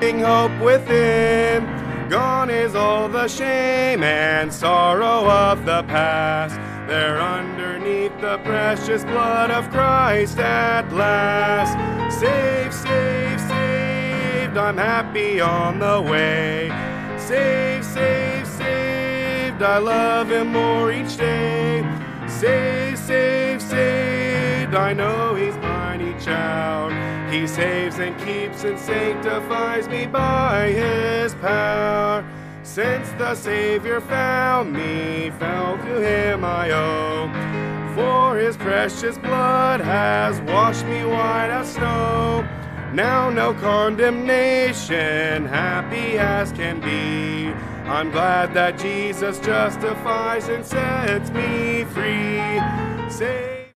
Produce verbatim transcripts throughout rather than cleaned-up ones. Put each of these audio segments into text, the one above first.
hope within. Gone is all the shame and sorrow of the past. There underneath the precious blood of Christ at last. Saved, saved, saved, I'm happy on the way. Saved, saved, saved, I love him more each day. Saved, saved, saved, I know he's mine each hour. He saves and keeps and sanctifies me by his power. Since the Savior found me, fell to him I owe. For his precious blood has washed me white as snow. Now no condemnation, happy as can be. I'm glad that Jesus justifies and sets me free. Saved,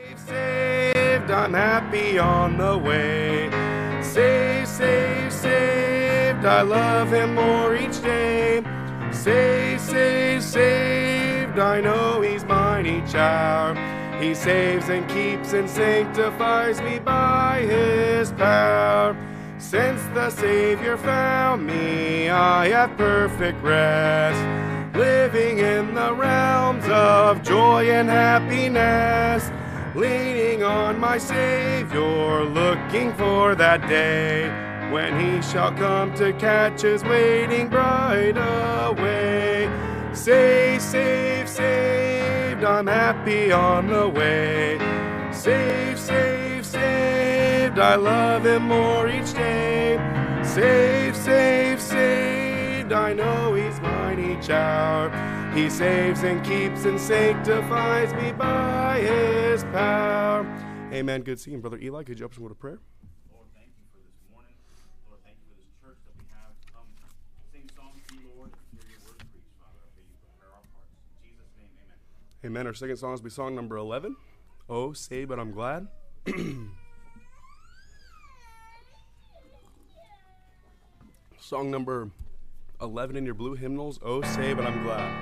saved, I'm happy on the way. Saved, saved, saved, I love him more each day. Saved, saved, saved, I know he's mine each hour. He saves and keeps and sanctifies me by his power. Since the Savior found me, I have perfect rest, living in the realms of joy and happiness, leaning on my Savior, looking for that day when he shall come to catch his waiting bride away. Saved, saved, saved, I'm happy on the way. Saved, saved, saved, I love him more each day. Saved, saved, saved, I know he's mine each hour. He saves and keeps and sanctifies me by his power. Amen. Good seeing, Brother Eli. Could you open us with a prayer? Lord, thank you for this morning. Lord, thank you for this church that we have. Come sing songs to you, Lord, and hear your word preached, Father. I pray you prepare our hearts. In Jesus' name, amen. Amen. Our second song will be song number eleven. Oh, say, but I'm glad. Song number eleven in your blue hymnals. Oh, say, but I'm glad.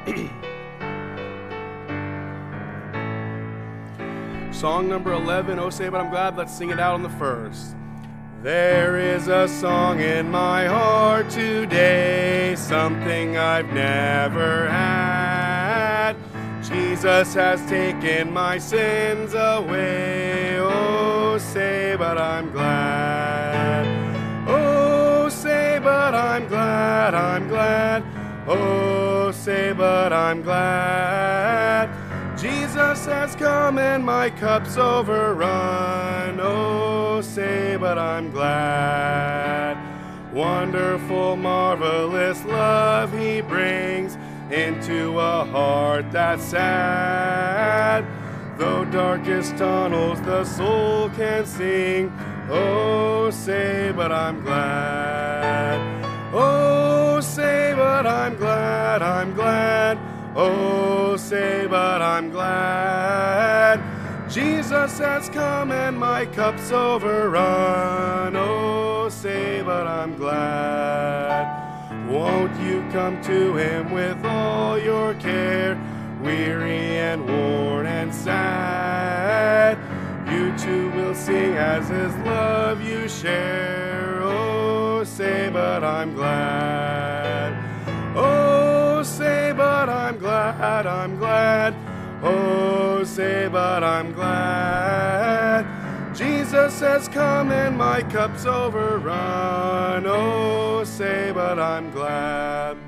Song number eleven, Oh, say, but I'm glad. Let's sing it out on the first. There is a song in my heart today, something I've never had. Jesus has taken my sins away. Oh, say, but I'm glad. Oh, say, but I'm glad, I'm glad. Oh, say, but I'm glad. Jesus has come and my cup's overrun. Oh, say, but I'm glad. Wonderful, marvelous love he brings into a heart that's sad. Though darkest tunnels the soul can sing. Oh, say, but I'm glad. Oh, say, but I'm glad, I'm glad. Oh, say, but I'm glad. Jesus has come and my cup's overrun. Oh, say, but I'm glad. Won't you come to him with all your care, weary and worn and sad? You too will sing as his love you share. Oh, say, but I'm glad. Oh, say, but I'm glad, I'm glad. Oh, say, but I'm glad. Jesus has come and my cup's overrun. Oh, say, but I'm glad.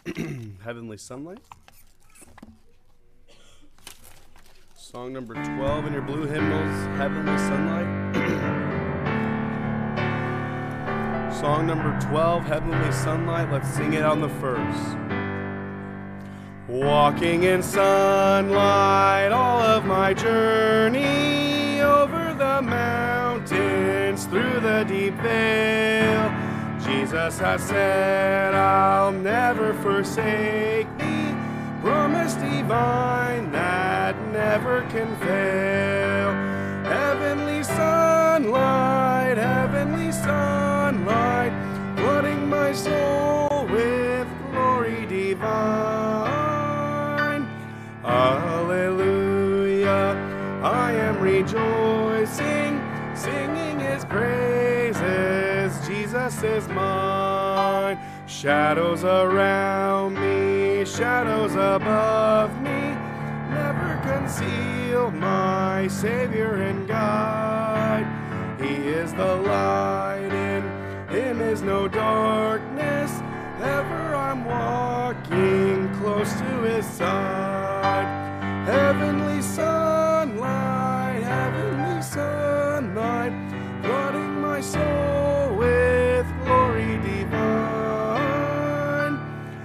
Heavenly Sunlight. Song number twelve in your blue hymnals, Heavenly Sunlight. Song number twelve, Heavenly Sunlight. Let's sing it on the first. Walking in sunlight all of my journey, over the mountains, through the deep vale. Jesus has said, I'll never forsake thee, promise divine that never can fail. Heavenly sunlight, heavenly sunlight, flooding my soul with glory divine. Hallelujah, I am rejoicing, singing his praises, Jesus is mine. Shadows around me, shadows above me, never conceal my Savior and guide. He is the light, in him is no darkness, ever I'm walking close to his side. Heavenly sunlight, heavenly sunlight, flooding my soul with glory divine.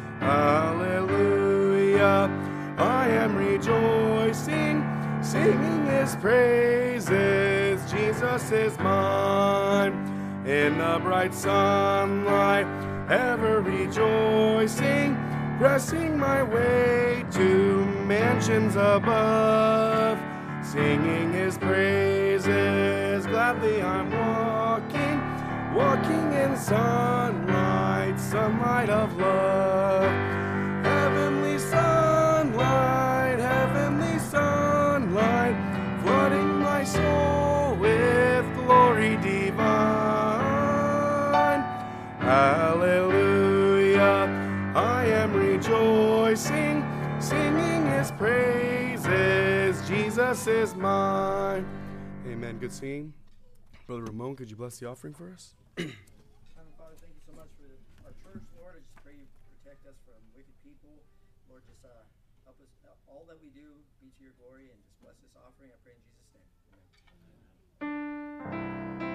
Hallelujah, I am rejoicing, singing his praises, Jesus is mine. In the bright sunlight, ever rejoicing, pressing my way to mansions above, singing his praises, gladly I'm walking, walking in sunlight, sunlight of love. Heavenly sunlight, heavenly sunlight, flooding my soul with glory divine. Hallelujah, I am rejoicing, singing his praises, Jesus is mine. Amen. Good singing. Brother Ramon, could you bless the offering for us? Heavenly Father, thank you so much for our church, Lord. I just pray you protect us from wicked people. Lord, just uh, help us, uh, all that we do be to your glory, and just bless this offering. I pray in Jesus' name. Amen.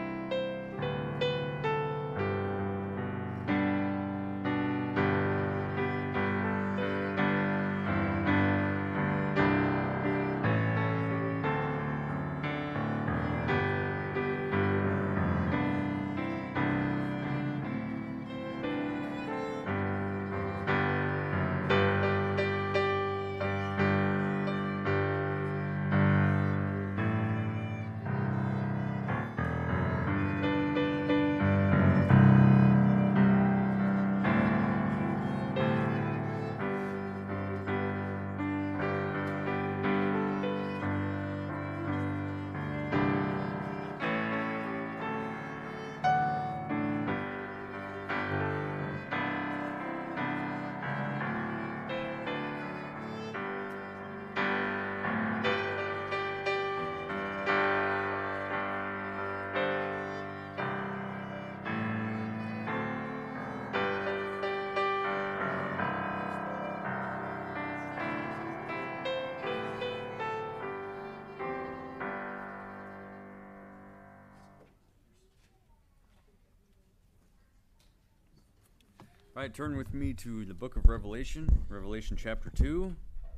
All right, turn with me to the book of Revelation, Revelation chapter two.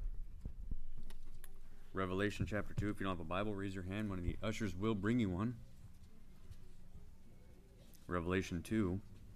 Revelation chapter two. If you don't have a Bible, raise your hand. One of the ushers will bring you one. Revelation two.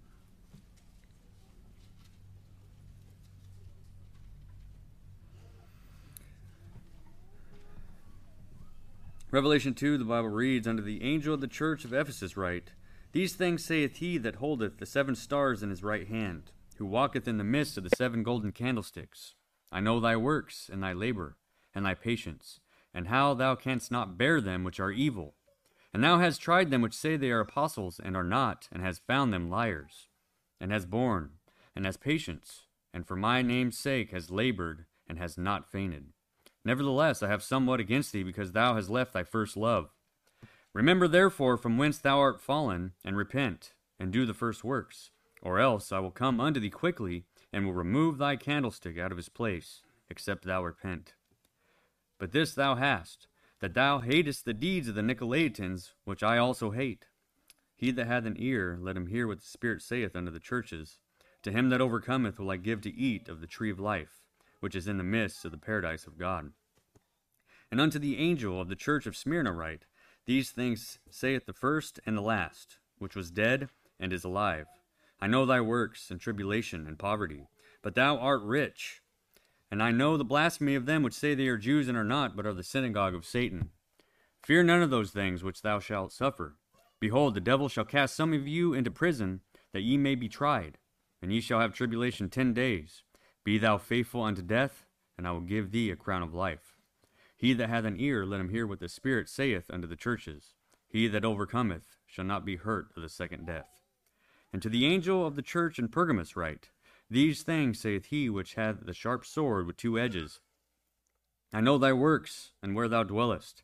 Revelation two, the Bible reads, Unto the angel of the church of Ephesus write, These things saith he that holdeth the seven stars in his right hand, who walketh in the midst of the seven golden candlesticks. I know thy works, and thy labor, and thy patience, and how thou canst not bear them which are evil. And thou hast tried them which say they are apostles, and are not, and hast found them liars, and hast borne, and hast patience, and for my name's sake hast labored, and hast not fainted. Nevertheless, I have somewhat against thee, because thou hast left thy first love. Remember therefore from whence thou art fallen, and repent, and do the first works. Or else I will come unto thee quickly, and will remove thy candlestick out of his place, except thou repent. But this thou hast, that thou hatest the deeds of the Nicolaitans, which I also hate. He that hath an ear, let him hear what the Spirit saith unto the churches. To him that overcometh will I give to eat of the tree of life, which is in the midst of the paradise of God. And unto the angel of the church of Smyrna write, These things saith the first and the last, which was dead and is alive. I know thy works, and tribulation, and poverty, but thou art rich. And I know the blasphemy of them which say they are Jews and are not, but are the synagogue of Satan. Fear none of those things which thou shalt suffer. Behold, the devil shall cast some of you into prison, that ye may be tried, and ye shall have tribulation ten days. Be thou faithful unto death, and I will give thee a crown of life. He that hath an ear, let him hear what the Spirit saith unto the churches. He that overcometh shall not be hurt of the second death. And to the angel of the church in Pergamos write, These things saith he which hath the sharp sword with two edges. I know thy works, and where thou dwellest.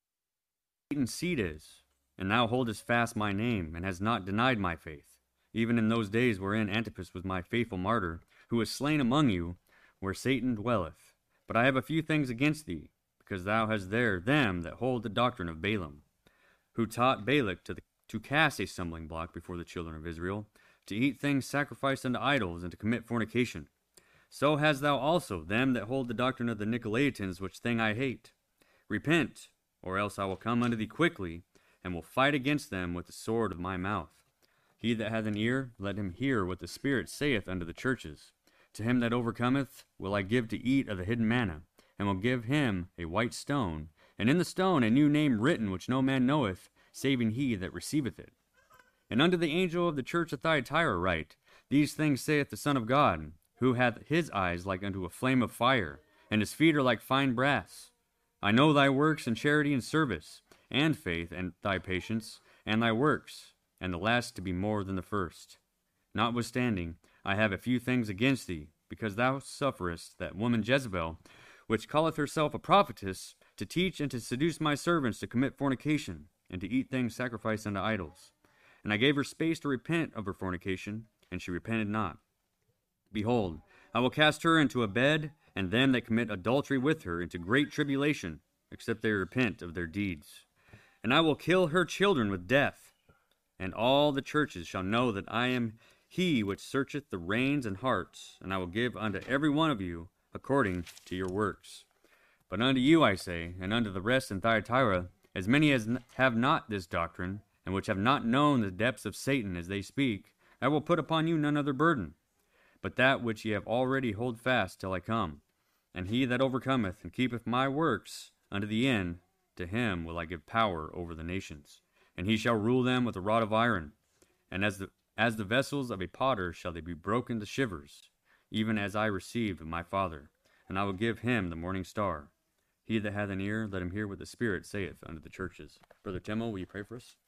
Satan's seed is, and thou holdest fast my name, and hast not denied my faith, even in those days wherein Antipas was my faithful martyr, who was slain among you, where Satan dwelleth. But I have a few things against thee, because thou hast there them that hold the doctrine of Balaam, who taught Balak to, the, to cast a stumbling block before the children of Israel, to eat things sacrificed unto idols, and to commit fornication. So hast thou also them that hold the doctrine of the Nicolaitans, which thing I hate. Repent, or else I will come unto thee quickly, and will fight against them with the sword of my mouth. He that hath an ear, let him hear what the Spirit saith unto the churches. To him that overcometh will I give to eat of the hidden manna, and will give him a white stone, and in the stone a new name written, which no man knoweth, saving he that receiveth it. And unto the angel of the church of Thyatira write, These things saith the Son of God, who hath his eyes like unto a flame of fire, and his feet are like fine brass. I know thy works, and charity, and service, and faith, and thy patience, and thy works, and the last to be more than the first. Notwithstanding, I have a few things against thee, because thou sufferest that woman Jezebel, which calleth herself a prophetess, to teach and to seduce my servants to commit fornication, and to eat things sacrificed unto idols. And I gave her space to repent of her fornication, and she repented not. Behold, I will cast her into a bed, and them that commit adultery with her into great tribulation, except they repent of their deeds. And I will kill her children with death. And all the churches shall know that I am he which searcheth the reins and hearts, and I will give unto every one of you according to your works. But unto you I say, and unto the rest in Thyatira, as many as have not this doctrine, and which have not known the depths of Satan as they speak, I will put upon you none other burden, but that which ye have already hold fast till I come. And he that overcometh and keepeth my works unto the end, to him will I give power over the nations. And he shall rule them with a rod of iron. And as the, as the vessels of a potter shall they be broken to shivers, even as I received of my Father. And I will give him the morning star. He that hath an ear, let him hear what the Spirit saith unto the churches. Brother Timo, will you pray for us?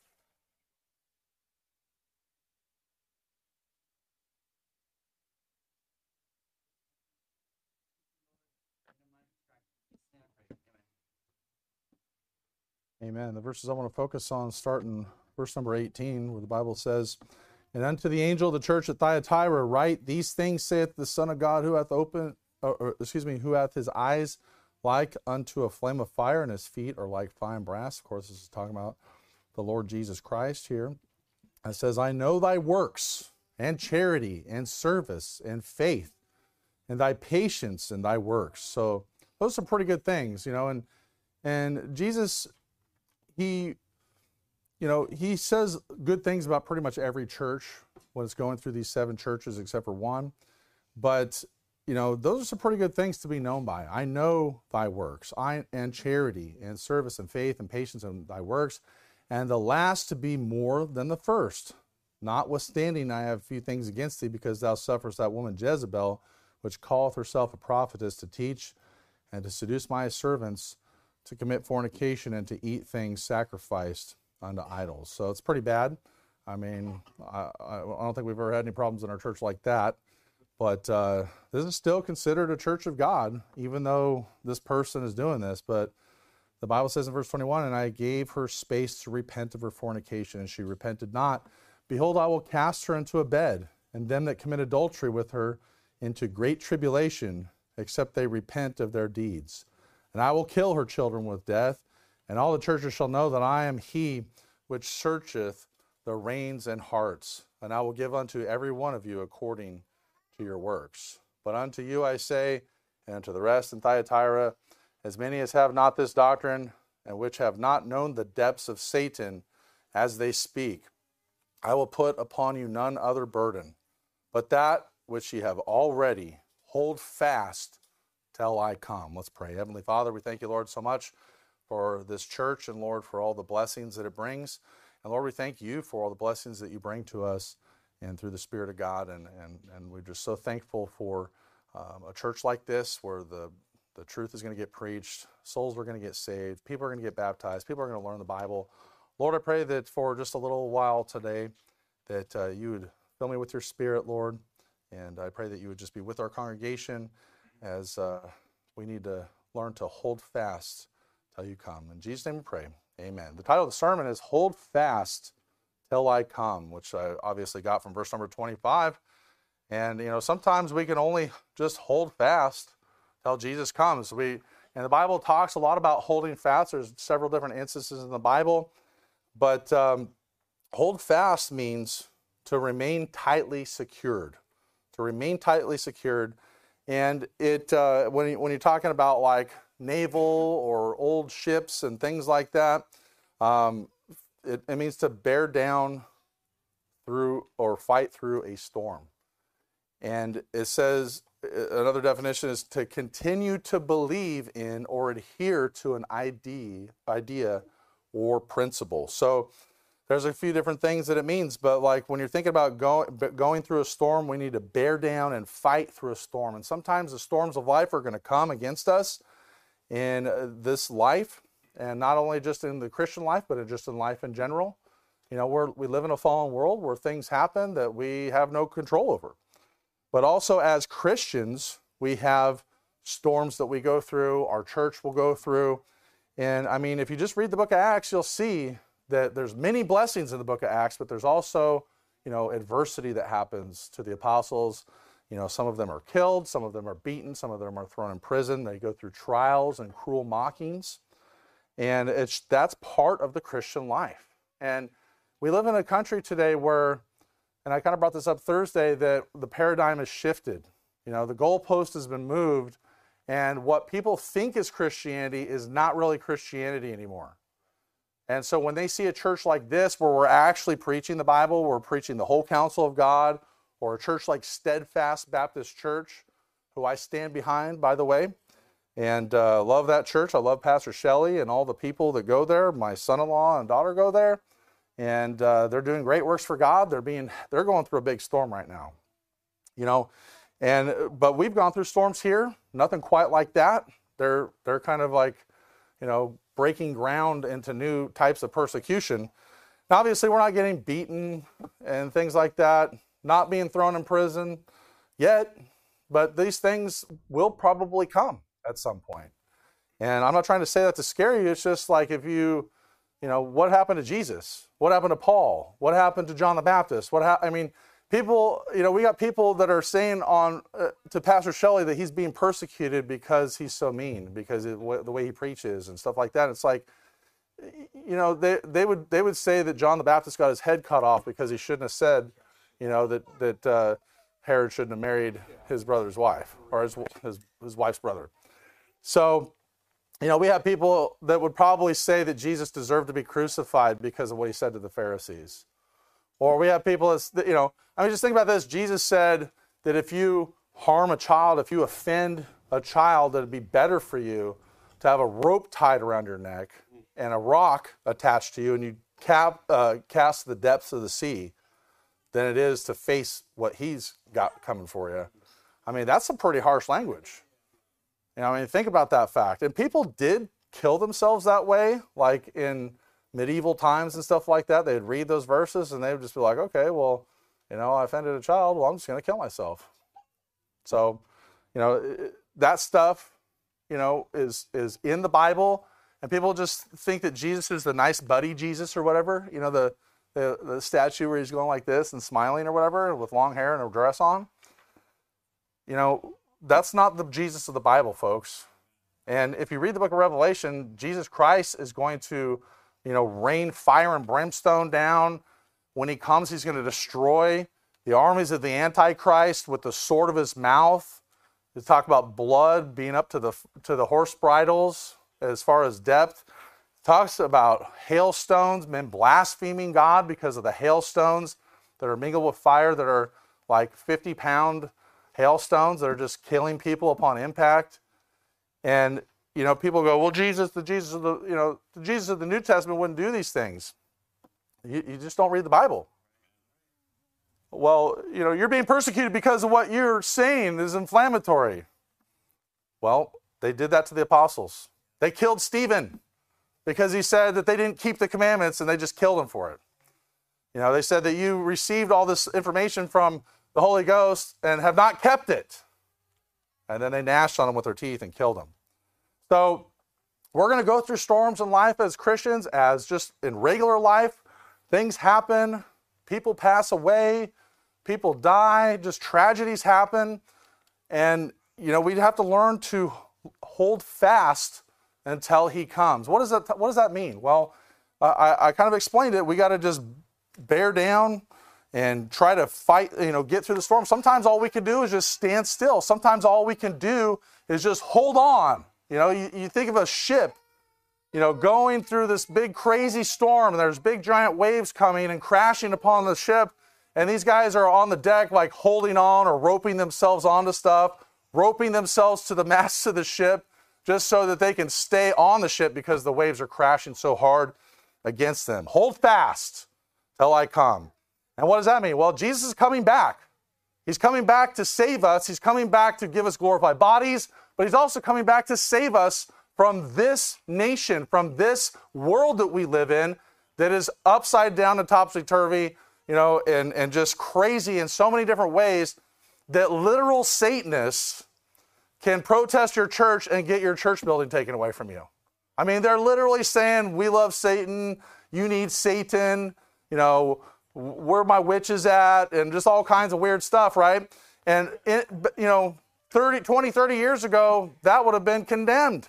Amen. The verses I want to focus on start in verse number eighteen, where the Bible says, And unto the angel of the church at Thyatira write, These things saith the Son of God, who hath opened, or, or, excuse me, who hath his eyes like unto a flame of fire, and his feet are like fine brass. Of course, this is talking about the Lord Jesus Christ here. It says, I know thy works, and charity, and service, and faith, and thy patience, and thy works. So those are pretty good things, you know, and and Jesus, he, you know, he says good things about pretty much every church when it's going through these seven churches except for one. But, you know, those are some pretty good things to be known by. I know thy works, I and charity, and service, and faith, and patience, and thy works, and the last to be more than the first. Notwithstanding, I have a few things against thee, because thou sufferest that woman Jezebel, which calleth herself a prophetess, to teach and to seduce my servants to commit fornication and to eat things sacrificed unto idols. So it's pretty bad. I mean, I, I don't think we've ever had any problems in our church like that. But uh, this is still considered a church of God, even though this person is doing this. But the Bible says in verse twenty-one, And I gave her space to repent of her fornication, and she repented not. Behold, I will cast her into a bed, and them that commit adultery with her into great tribulation, except they repent of their deeds. And I will kill her children with death, and all the churches shall know that I am he which searcheth the reins and hearts. And I will give unto every one of you according to your works. But unto you I say, and unto the rest in Thyatira, as many as have not this doctrine, and which have not known the depths of Satan as they speak, I will put upon you none other burden, but that which ye have already. Hold fast till I come. Let's pray. Heavenly Father, we thank you, Lord, so much for this church, and Lord, for all the blessings that it brings. And Lord, we thank you for all the blessings that you bring to us and through the Spirit of God. And, and, and we're just so thankful for um, a church like this where the, the truth is going to get preached, souls are going to get saved, people are going to get baptized, people are going to learn the Bible. Lord, I pray that for just a little while today that uh, you would fill me with your Spirit, Lord. And I pray that you would just be with our congregation as uh, we need to learn to hold fast till you come. In Jesus' name we pray. Amen. The title of the sermon is Hold Fast Till I Come, which I obviously got from verse number twenty-five. And, you know, sometimes we can only just hold fast till Jesus comes. We, and the Bible talks a lot about holding fast. There's several different instances in the Bible. But um, hold fast means to remain tightly secured. To remain tightly secured. And it uh, when, you, when you're talking about like naval or old ships and things like that, um, it, it means to bear down through or fight through a storm. And it says, another definition is to continue to believe in or adhere to an idea, idea or principle. So there's a few different things that it means, but like when you're thinking about going, going through a storm, we need to bear down and fight through a storm. And sometimes the storms of life are going to come against us in this life, and not only just in the Christian life, but just in life in general. You know, we're, we live in a fallen world where things happen that we have no control over. But also as Christians, we have storms that we go through, our church will go through. And I mean, if you just read the book of Acts, you'll see that there's many blessings in the book of Acts, but there's also, you know, adversity that happens to the apostles. You know, some of them are killed, some of them are beaten, some of them are thrown in prison. They go through trials and cruel mockings. And it's that's part of the Christian life. And we live in a country today where, and I kind of brought this up Thursday, that the paradigm has shifted. You know, the goalpost has been moved, and what people think is Christianity is not really Christianity anymore. And so when they see a church like this, where we're actually preaching the Bible, we're preaching the whole counsel of God, or a church like Steadfast Baptist Church, who I stand behind, by the way, and uh, love that church. I love Pastor Shelley and all the people that go there. My son-in-law and daughter go there, and uh, they're doing great works for God. They're being, they're going through a big storm right now, you know. And but we've gone through storms here, nothing quite like that. They're they're kind of like, you know, breaking ground into new types of persecution. Now, obviously, we're not getting beaten and things like that, not being thrown in prison yet, but these things will probably come at some point. And I'm not trying to say that to scare you. It's just like if you, you know, what happened to Jesus? What happened to Paul? What happened to John the Baptist? What ha- I mean, people, you know, we got people that are saying on uh, to Pastor Shelley that he's being persecuted because he's so mean, because it, w- the way he preaches and stuff like that. It's like, you know, they they would they would say that John the Baptist got his head cut off because he shouldn't have said, you know, that that uh, Herod shouldn't have married his brother's wife or his his, his wife's brother. So, you know, we have people that would probably say that Jesus deserved to be crucified because of what he said to the Pharisees. Or we have people that, you know, I mean, just think about this. Jesus said that if you harm a child, if you offend a child, that it'd be better for you to have a rope tied around your neck and a rock attached to you, and you cap, uh, cast the depths of the sea, than it is to face what he's got coming for you. I mean, that's some pretty harsh language. You know, I mean, think about that fact. And people did kill themselves that way, like in medieval times and stuff like that. They'd read those verses and they would just be like, okay, well, you know, I offended a child, well, I'm just going to kill myself. So, you know, that stuff, you know, is is in the Bible, and people just think that Jesus is the nice buddy Jesus or whatever, you know, the, the, the statue where he's going like this and smiling or whatever with long hair and a dress on. you know, that's not the Jesus of the Bible, folks. And if you read the book of Revelation, Jesus Christ is going to, you know, rain fire and brimstone down. When he comes, he's going to destroy the armies of the Antichrist with the sword of his mouth. They talk about blood being up to the to the horse bridles as far as depth. It talks about hailstones, men blaspheming God because of the hailstones that are mingled with fire, that are like fifty pound hailstones that are just killing people upon impact. And, you know, people go, well, Jesus, the Jesus of the, you know, the Jesus of the New Testament wouldn't do these things. You, you just don't read the Bible. Well, you know, you're being persecuted because of what you're saying is inflammatory. Well, they did that to the apostles. They killed Stephen because he said that they didn't keep the commandments, and they just killed him for it. You know, they said that you received all this information from the Holy Ghost and have not kept it. And then they gnashed on him with their teeth and killed him. So we're going to go through storms in life as Christians, as just in regular life. Things happen. People pass away. People die. Just tragedies happen. And, you know, we have to learn to hold fast until he comes. What does that, what does that mean? Well, I, I kind of explained it. We got to just bear down and try to fight, you know, get through the storm. Sometimes all we can do is just stand still. Sometimes all we can do is just hold on. You know, you, you think of a ship, you know, going through this big crazy storm, and there's big giant waves coming and crashing upon the ship. And these guys are on the deck like holding on or roping themselves onto stuff, roping themselves to the masts of the ship just so that they can stay on the ship because the waves are crashing so hard against them. Hold fast till I come. And what does that mean? Well, Jesus is coming back. He's coming back to save us. He's coming back to give us glorified bodies, but he's also coming back to save us from this nation, from this world that we live in that is upside down and topsy-turvy, you know, and, and just crazy in so many different ways that literal Satanists can protest your church and get your church building taken away from you. I mean, they're literally saying, we love Satan, you need Satan, you know, where my witches at, and just all kinds of weird stuff, right? And, it, you know, thirty, twenty, thirty years ago, that would have been condemned.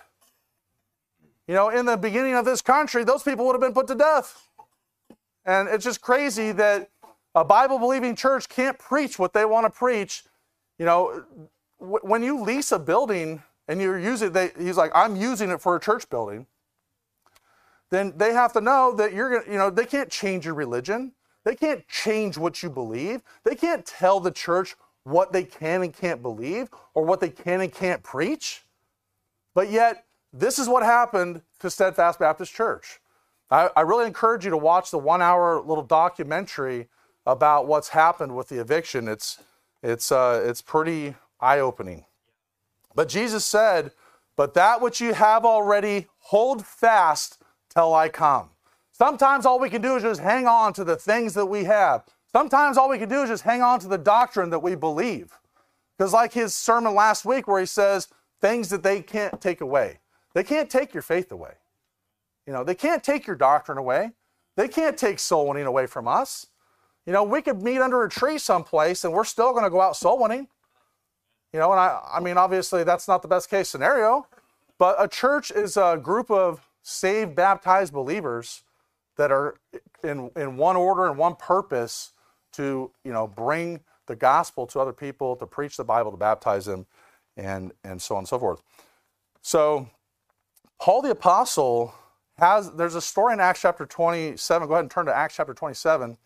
You know, in the beginning of this country, those people would have been put to death. And it's just crazy that a Bible-believing church can't preach what they want to preach. You know, w- when you lease a building and you're using it, he's like, I'm using it for a church building, then they have to know that you're going to, you know, they can't change your religion. They can't change what you believe. They can't tell the church what they can and can't believe or what they can and can't preach. But yet, this is what happened to Steadfast Baptist Church. I, I really encourage you to watch the one-hour little documentary about what's happened with the eviction. It's, it's, uh, it's pretty eye-opening. But Jesus said, but that which you have already, hold fast till I come. Sometimes all we can do is just hang on to the things that we have. Sometimes all we can do is just hang on to the doctrine that we believe. Because like his sermon last week where he says, things that they can't take away. They can't take your faith away. You know, they can't take your doctrine away. They can't take soul winning away from us. You know, we could meet under a tree someplace and we're still going to go out soul winning. You know, and I, I mean, obviously that's not the best case scenario, but a church is a group of saved, baptized believers that are in, in one order and one purpose to, you know, bring the gospel to other people, to preach the Bible, to baptize them, and, and so on and so forth. So Paul the Apostle has, there's a story in Acts chapter twenty-seven. Go ahead and turn to Acts chapter twenty-seven.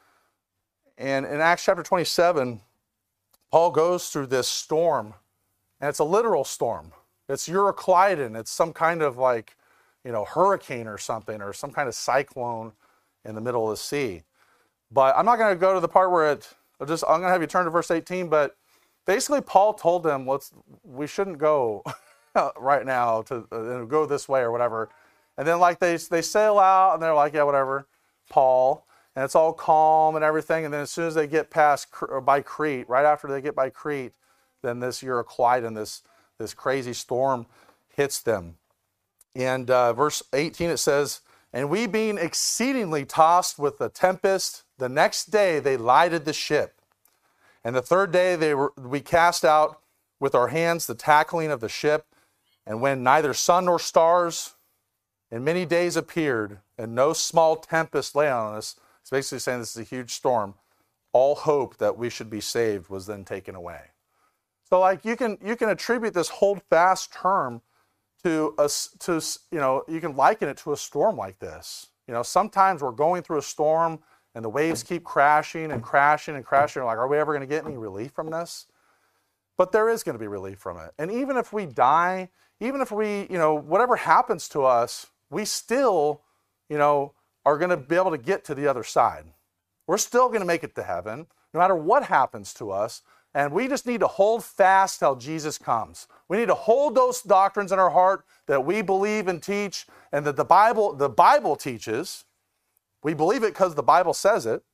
And in Acts chapter twenty-seven, Paul goes through this storm, and it's a literal storm. It's Euroclydon. It's some kind of like, you know, hurricane or something, or some kind of cyclone in the middle of the sea. But I'm not going to go to the part where it, I'll just, I'm going to have you turn to verse eighteen, but basically Paul told them, let's, we shouldn't go right now to uh, go this way or whatever. And then like they, they sail out and they're like, yeah, whatever, Paul, and it's all calm and everything. And then as soon as they get past or by Crete, right after they get by Crete, then this Euroclydon, this, this crazy storm hits them. And uh, verse eighteen, it says, and we being exceedingly tossed with the tempest, the next day they lighted the ship. And the third day they were, we cast out with our hands the tackling of the ship, and when neither sun nor stars in many days appeared, and no small tempest lay on us, it's basically saying this is a huge storm, all hope that we should be saved was then taken away. So like you can you can attribute this hold fast term to a, to you know, you can liken it to a storm like this. You know, sometimes we're going through a storm and the waves keep crashing and crashing and crashing. We're like, are we ever going to get any relief from this? But there is going to be relief from it. And even if we die, even if we, you know, whatever happens to us, we still, you know, are going to be able to get to the other side. We're still going to make it to heaven, no matter what happens to us. And we just need to hold fast till Jesus comes. We need to hold those doctrines in our heart that we believe and teach, and that the Bible, the Bible teaches. We believe it because the Bible says it.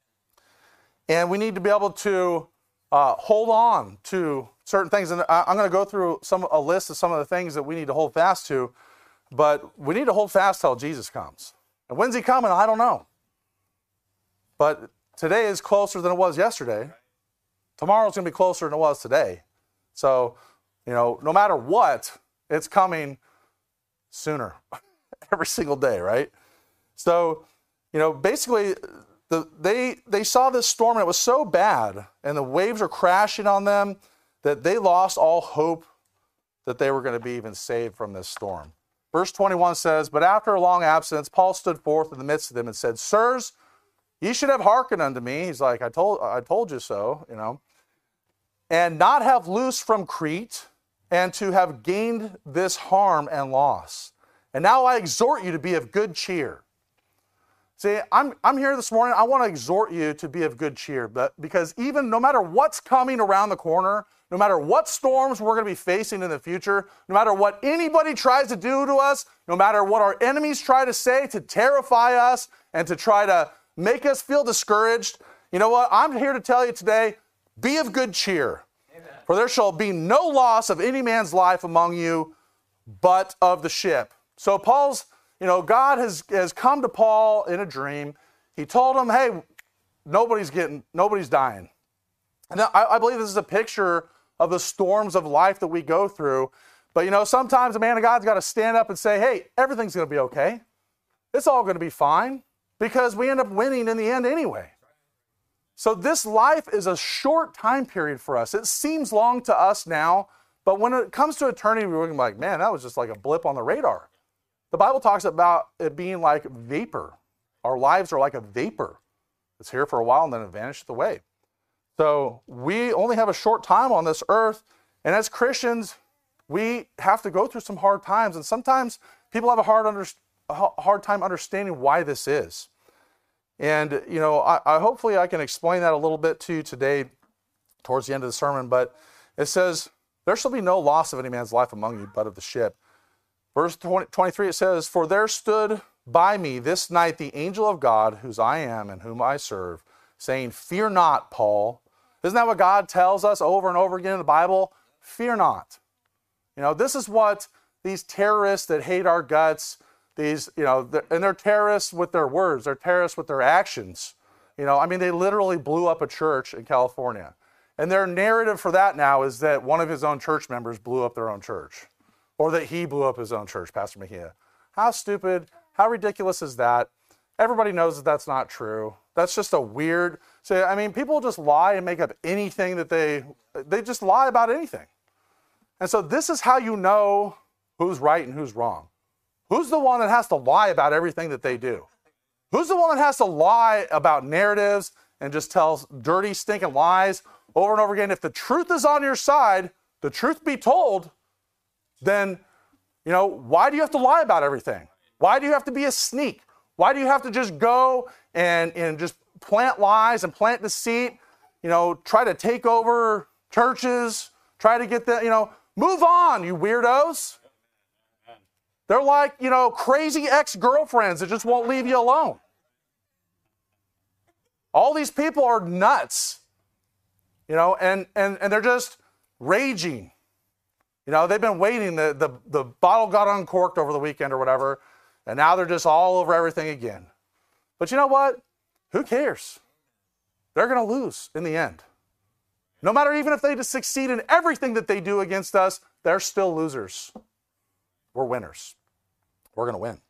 And we need to be able to uh, hold on to certain things. And I, I'm going to go through some a list of some of the things that we need to hold fast to. But we need to hold fast till Jesus comes. And when's he coming? I don't know. But today is closer than it was yesterday. Tomorrow's going to be closer than it was today. So, you know, no matter what, it's coming sooner every single day, right? So, you know, basically, the, they they saw this storm and it was so bad, and the waves are crashing on them, that they lost all hope that they were going to be even saved from this storm. Verse twenty-one says, but after a long absence, Paul stood forth in the midst of them and said, sirs, ye should have hearkened unto me. He's like, I told, I told you so, you know, and not have loosed from Crete, and to have gained this harm and loss. And now I exhort you to be of good cheer. See, I'm, I'm here this morning. I want to exhort you to be of good cheer, but because even no matter what's coming around the corner, no matter what storms we're going to be facing in the future, no matter what anybody tries to do to us, no matter what our enemies try to say to terrify us and to try to make us feel discouraged, you know what? I'm here to tell you today, be of good cheer. Amen. For there shall be no loss of any man's life among you, but of the ship. So Paul's, you know, God has, has come to Paul in a dream. He told him, hey, nobody's getting, nobody's dying. And I, I believe this is a picture of the storms of life that we go through. But, you know, sometimes a man of God's got to stand up and say, hey, everything's going to be okay. It's all going to be fine, because we end up winning in the end anyway. So this life is a short time period for us. It seems long to us now, but when it comes to eternity, we're going to be like, man, that was just like a blip on the radar. The Bible talks about it being like vapor. Our lives are like a vapor. It's here for a while and then it vanishes away. So we only have a short time on this earth, and as Christians, we have to go through some hard times, and sometimes people have a hard, under, a hard time understanding why this is. And, you know, I, I hopefully I can explain that a little bit to you today towards the end of the sermon, but it says, there shall be no loss of any man's life among you, but of the ship. Verse twenty-three, it says, for there stood by me this night the angel of God, whose I am and whom I serve, saying, fear not, Paul. Isn't that what God tells us over and over again in the Bible? Fear not. You know, this is what these terrorists that hate our guts, these, you know, and they're terrorists with their words, they're terrorists with their actions. You know, I mean, they literally blew up a church in California. And their narrative for that now is that one of his own church members blew up their own church, or that he blew up his own church, Pastor Mejia. How stupid, how ridiculous is that? Everybody knows that that's not true. That's just a weird, so I mean, people just lie and make up anything that they, they just lie about anything. And so this is how you know who's right and who's wrong. Who's the one that has to lie about everything that they do? Who's the one that has to lie about narratives and just tells dirty, stinking lies over and over again? If the truth is on your side, the truth be told, then, you know, why do you have to lie about everything? Why do you have to be a sneak? Why do you have to just go and, and just plant lies and plant deceit, you know, try to take over churches, try to get the, you know, move on, you weirdos. They're like, you know, crazy ex-girlfriends that just won't leave you alone. All these people are nuts, you know, and, and, and they're just raging. You know, they've been waiting. The, the, the bottle got uncorked over the weekend or whatever, and now they're just all over everything again. But you know what? Who cares? They're going to lose in the end. No matter even if they just succeed in everything that they do against us, they're still losers. We're winners. We're going to win.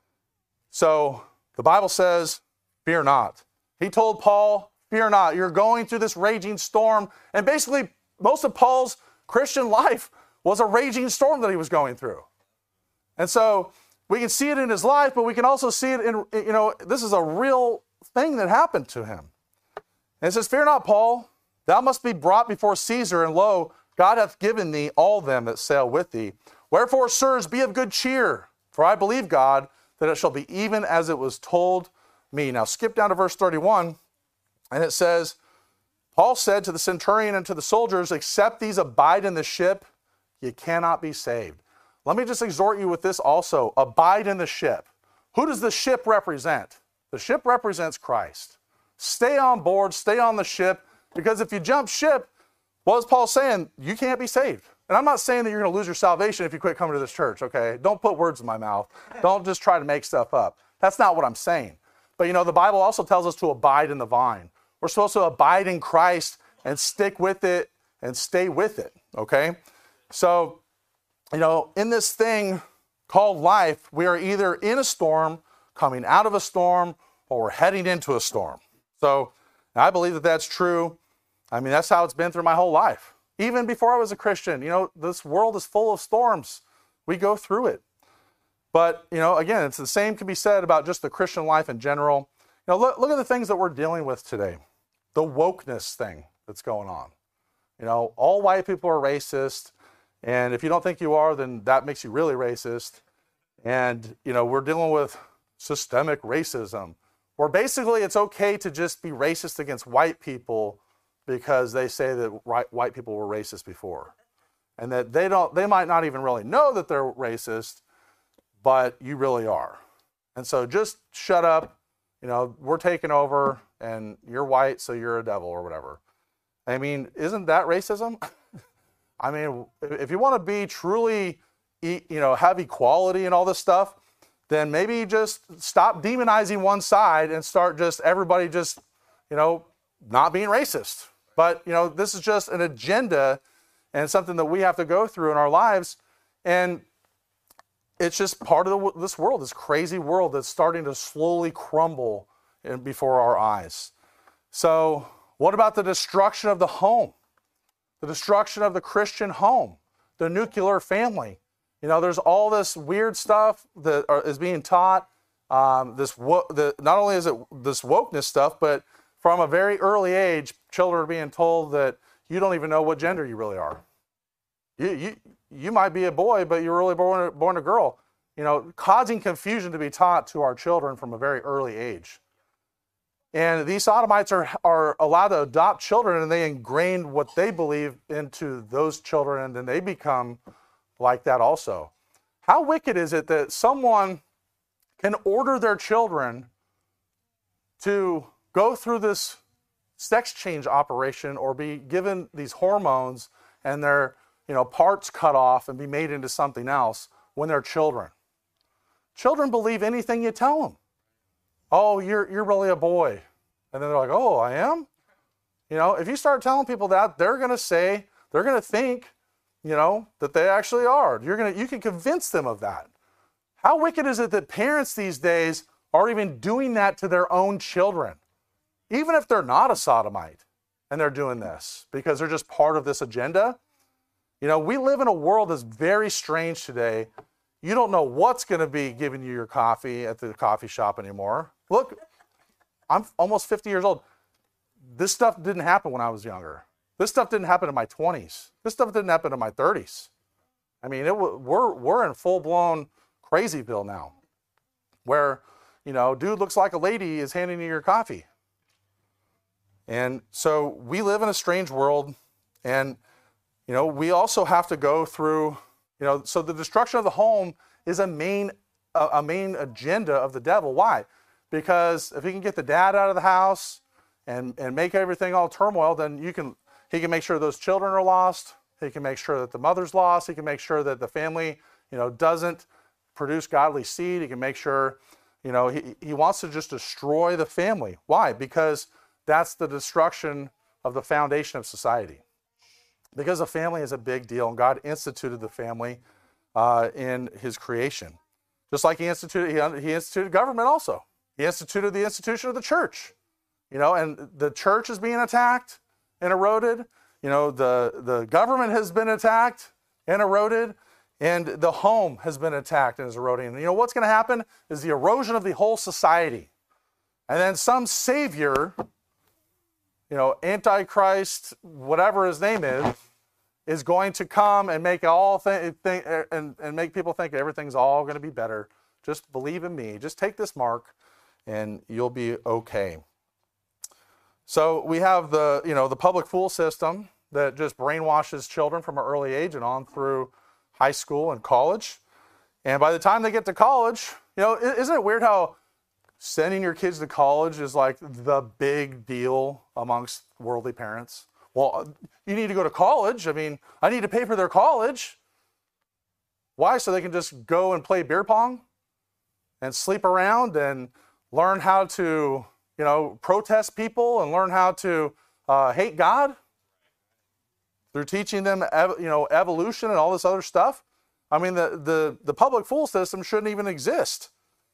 So the Bible says, fear not. He told Paul, fear not. You're going through this raging storm. And basically, most of Paul's Christian life was a raging storm that he was going through. And so we can see it in his life, but we can also see it in, you know, this is a real thing that happened to him. And it says, fear not, Paul, thou must be brought before Caesar, and lo, God hath given thee all them that sail with thee. Wherefore, sirs, be of good cheer, for I believe God, that it shall be even as it was told me. Now skip down to verse thirty-one, and it says, Paul said to the centurion and to the soldiers, except these abide in the ship, you cannot be saved. Let me just exhort you with this also. Abide in the ship. Who does the ship represent? The ship represents Christ. Stay on board, stay on the ship, because if you jump ship, what is Paul saying? You can't be saved. And I'm not saying that you're going to lose your salvation if you quit coming to this church, okay? Don't put words in my mouth. Don't just try to make stuff up. That's not what I'm saying. But you know, the Bible also tells us to abide in the vine. We're supposed to abide in Christ and stick with it and stay with it, okay? So, you know, in this thing called life, we are either in a storm, coming out of a storm, or we're heading into a storm. So I believe that that's true. I mean, that's how it's been through my whole life. Even before I was a Christian, you know, this world is full of storms. We go through it. But, you know, again, it's the same can be said about just the Christian life in general. You know, look, look at the things that we're dealing with today. The wokeness thing that's going on. You know, all white people are racist. And if you don't think you are, then that makes you really racist. And, you know, we're dealing with systemic racism, where basically it's okay to just be racist against white people because they say that white people were racist before. And that they don't, they might not even really know that they're racist, but you really are. And so just shut up, you know, we're taking over and you're white, so you're a devil or whatever. I mean, isn't that racism? I mean, if you want to be truly, you know, have equality and all this stuff, then maybe just stop demonizing one side and start just everybody just, you know, not being racist. But, you know, this is just an agenda and something that we have to go through in our lives. And it's just part of the, this world, this crazy world that's starting to slowly crumble in, before our eyes. So what about the destruction of the home? The destruction of the Christian home, the nuclear family. You know, there's all this weird stuff that are, is being taught. Um, this wo- the, not only is it this wokeness stuff, but from a very early age, children are being told that you don't even know what gender you really are. You you you might be a boy, but you're really born born a girl. You know, causing confusion to be taught to our children from a very early age. And these sodomites are are allowed to adopt children, and they ingrain what they believe into those children, and then they become like that also. How wicked is it that someone can order their children to go through this sex change operation or be given these hormones and their, you know, parts cut off and be made into something else when they're children? Children believe anything you tell them. Oh, you're you're really a boy. And then they're like, oh, I am? You know, if you start telling people that, they're going to say, they're going to think, you know, that they actually are. You're going to, you can convince them of that. How wicked is it that parents these days are even doing that to their own children? Even if they're not a sodomite and they're doing this because they're just part of this agenda. You know, we live in a world that's very strange today. You don't know what's going to be giving you your coffee at the coffee shop anymore. Look, I'm almost fifty years old. This stuff didn't happen when I was younger. This stuff didn't happen in my twenties. This stuff didn't happen in my thirties. I mean, it, we're we're in full-blown crazyville now, where, you know, dude looks like a lady is handing you your coffee. And so we live in a strange world, and, you know, we also have to go through, you know, so the destruction of the home is a main a, a main agenda of the devil. Why? Because if he can get the dad out of the house and, and make everything all turmoil, then you can he can make sure those children are lost. He can make sure that the mother's lost. He can make sure that the family, you know, doesn't produce godly seed. He can make sure, you know, he, he wants to just destroy the family. Why? Because that's the destruction of the foundation of society. Because the family is a big deal, and God instituted the family uh, in his creation. Just like he instituted, he, he instituted government also. He instituted the institution of the church. You know, and the church is being attacked and eroded. You know, the, the government has been attacked and eroded. And the home has been attacked and is eroding. And you know what's going to happen is the erosion of the whole society. And then some savior, you know, Antichrist, whatever his name is, is going to come and make all th- th- and, and make people think everything's all going to be better. Just believe in me. Just take this mark and you'll be okay. So we have the, you know, the public school system that just brainwashes children from an early age and on through high school and college. And by the time they get to college, you know, isn't it weird how sending your kids to college is like the big deal amongst worldly parents? Well, you need to go to college. I mean, I need to pay for their college. Why? So they can just go and play beer pong and sleep around and learn how to, you know, protest people and learn how to uh, hate God? Through teaching them, you know, evolution and all this other stuff. I mean, the, the, the public school system shouldn't even exist.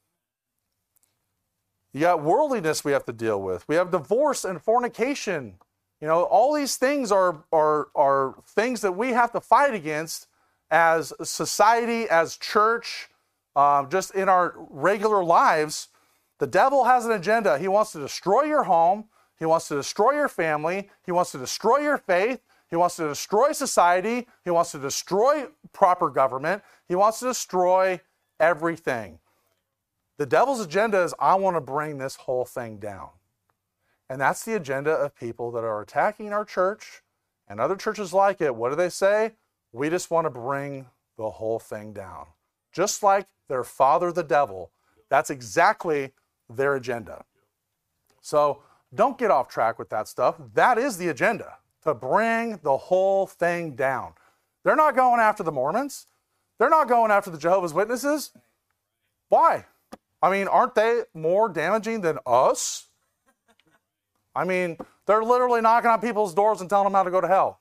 You got worldliness we have to deal with. We have divorce and fornication. You know, all these things are, are, are things that we have to fight against as society, as church, um, just in our regular lives. The devil has an agenda. He wants to destroy your home. He wants to destroy your family. He wants to destroy your faith. He wants to destroy society. He wants to destroy proper government. He wants to destroy everything. The devil's agenda is, I want to bring this whole thing down. And that's the agenda of people that are attacking our church and other churches like it. What do they say? We just want to bring the whole thing down. Just like their father, the devil. That's exactly their agenda. So don't get off track with that stuff. That is the agenda. To bring the whole thing down. They're not going after the Mormons. They're not going after the Jehovah's Witnesses. Why? I mean, aren't they more damaging than us? I mean, they're literally knocking on people's doors and telling them how to go to hell.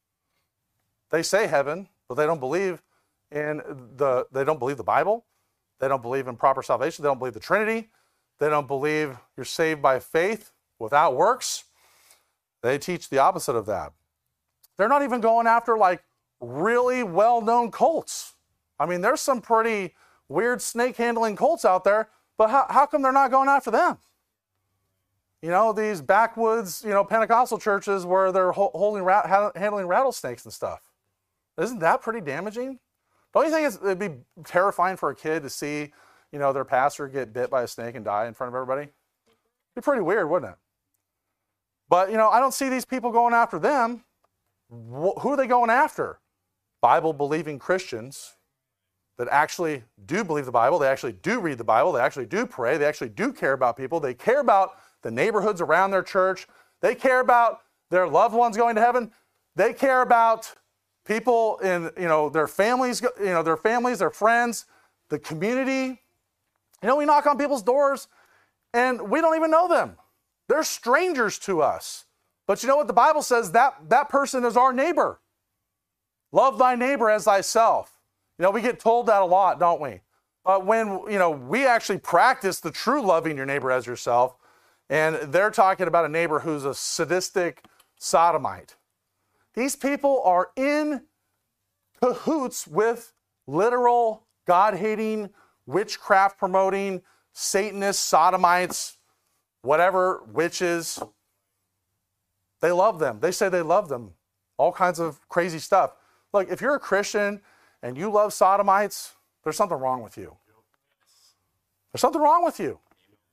They say heaven, but they don't believe in the, they don't believe the Bible. They don't believe in proper salvation. They don't believe the Trinity. They don't believe you're saved by faith without works. They teach the opposite of that. They're not even going after like really well-known cults. I mean, there's some pretty weird snake-handling cults out there, but how, how come they're not going after them? You know, these backwoods, you know, Pentecostal churches where they're ho- holding rat- handling rattlesnakes and stuff. Isn't that pretty damaging? Don't you think it's, it'd be terrifying for a kid to see, you know, their pastor get bit by a snake and die in front of everybody? It'd be pretty weird, wouldn't it? But, you know, I don't see these people going after them. Wh- who are they going after? Bible-believing Christians that actually do believe the Bible. They actually do read the Bible. They actually do pray. They actually do care about people. They care about the neighborhoods around their church. They care about their loved ones going to heaven. They care about people in, you know, their families, you know, their families, their friends, the community. You know, we knock on people's doors and we don't even know them. They're strangers to us. But you know what the Bible says? That, that person is our neighbor. Love thy neighbor as thyself. You know, we get told that a lot, don't we? But when, you know, we actually practice the true loving your neighbor as yourself, and they're talking about a neighbor who's a sadistic sodomite. These people are in cahoots with literal God-hating, witchcraft-promoting, Satanists, sodomites, whatever, witches. They love them. They say they love them. All kinds of crazy stuff. Look, if you're a Christian and you love sodomites, there's something wrong with you. There's something wrong with you.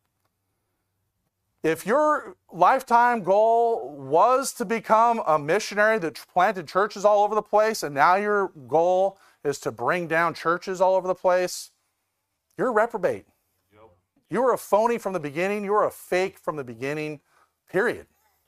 If your lifetime goal was to become a missionary that planted churches all over the place, and now your goal is to bring down churches all over the place, you're a reprobate. You were a phony from the beginning. You were a fake from the beginning, period.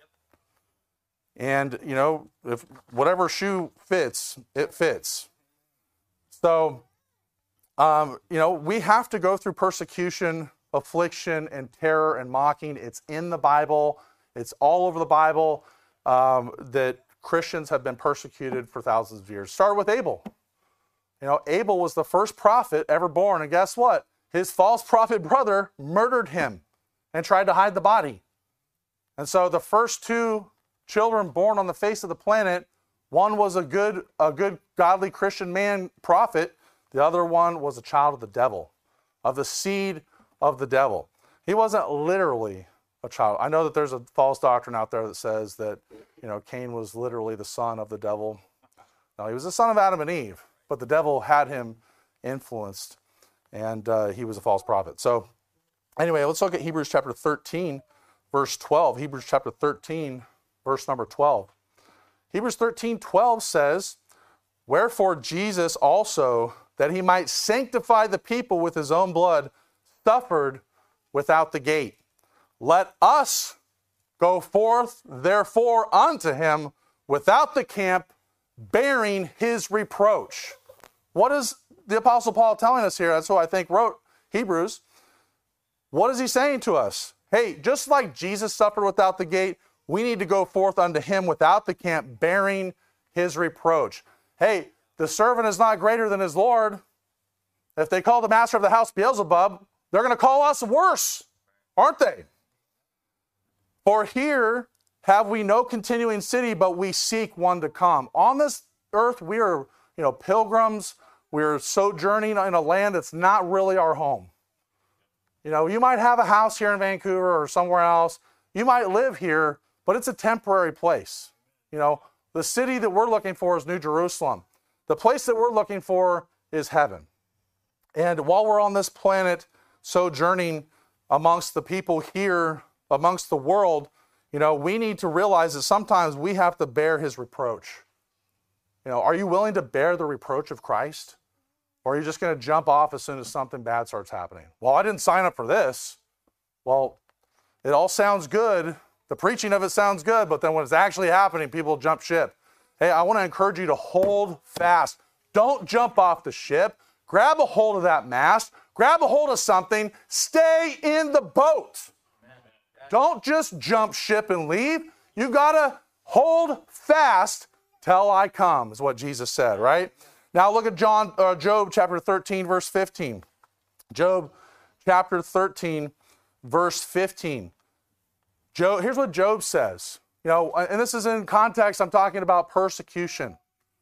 And, you know, if whatever shoe fits, it fits. So, um, you know, we have to go through persecution, affliction, and terror and mocking. It's in the Bible. It's all over the Bible. um, that Christians have been persecuted for thousands of years. Started with Abel. You know, Abel was the first prophet ever born, and guess what? His false prophet brother murdered him and tried to hide the body. And so the first two children born on the face of the planet, one was a good, a good godly Christian man prophet. The other one was a child of the devil, of the seed of the devil. He wasn't literally a child. I know that there's a false doctrine out there that says that, you know, Cain was literally the son of the devil. No, he was the son of Adam and Eve, but the devil had him influenced, and uh, he was a false prophet. So anyway, let's look at Hebrews chapter thirteen, verse twelve. Hebrews chapter thirteen, verse number twelve. Hebrews thirteen, twelve says, wherefore Jesus also, that he might sanctify the people with his own blood, suffered without the gate. Let us go forth, therefore, unto him without the camp, bearing his reproach. What is the Apostle Paul telling us here? That's who I think wrote Hebrews. What is he saying to us? Hey, just like Jesus suffered without the gate, we need to go forth unto him without the camp, bearing his reproach. Hey, the servant is not greater than his Lord. If they call the master of the house Beelzebub, they're going to call us worse, aren't they? For here have we no continuing city, but we seek one to come. On this earth, we are, you know, pilgrims. We're sojourning in a land that's not really our home. You know, you might have a house here in Vancouver or somewhere else. You might live here, but it's a temporary place. You know, the city that we're looking for is New Jerusalem. The place that we're looking for is heaven. And while we're on this planet sojourning amongst the people here, amongst the world, you know, we need to realize that sometimes we have to bear his reproach. You know, are you willing to bear the reproach of Christ? Or are you just going to jump off as soon as something bad starts happening? Well, I didn't sign up for this. Well, it all sounds good. The preaching of it sounds good, but then when it's actually happening, people jump ship. Hey, I want to encourage you to hold fast. Don't jump off the ship. Grab a hold of that mast. Grab a hold of something. Stay in the boat. Don't just jump ship and leave. You got to hold fast till I come, is what Jesus said, right? Now look at John, uh, Job chapter thirteen, verse fifteen. Job chapter thirteen, verse fifteen. Job, here's what Job says. You know, and this is in context, I'm talking about persecution.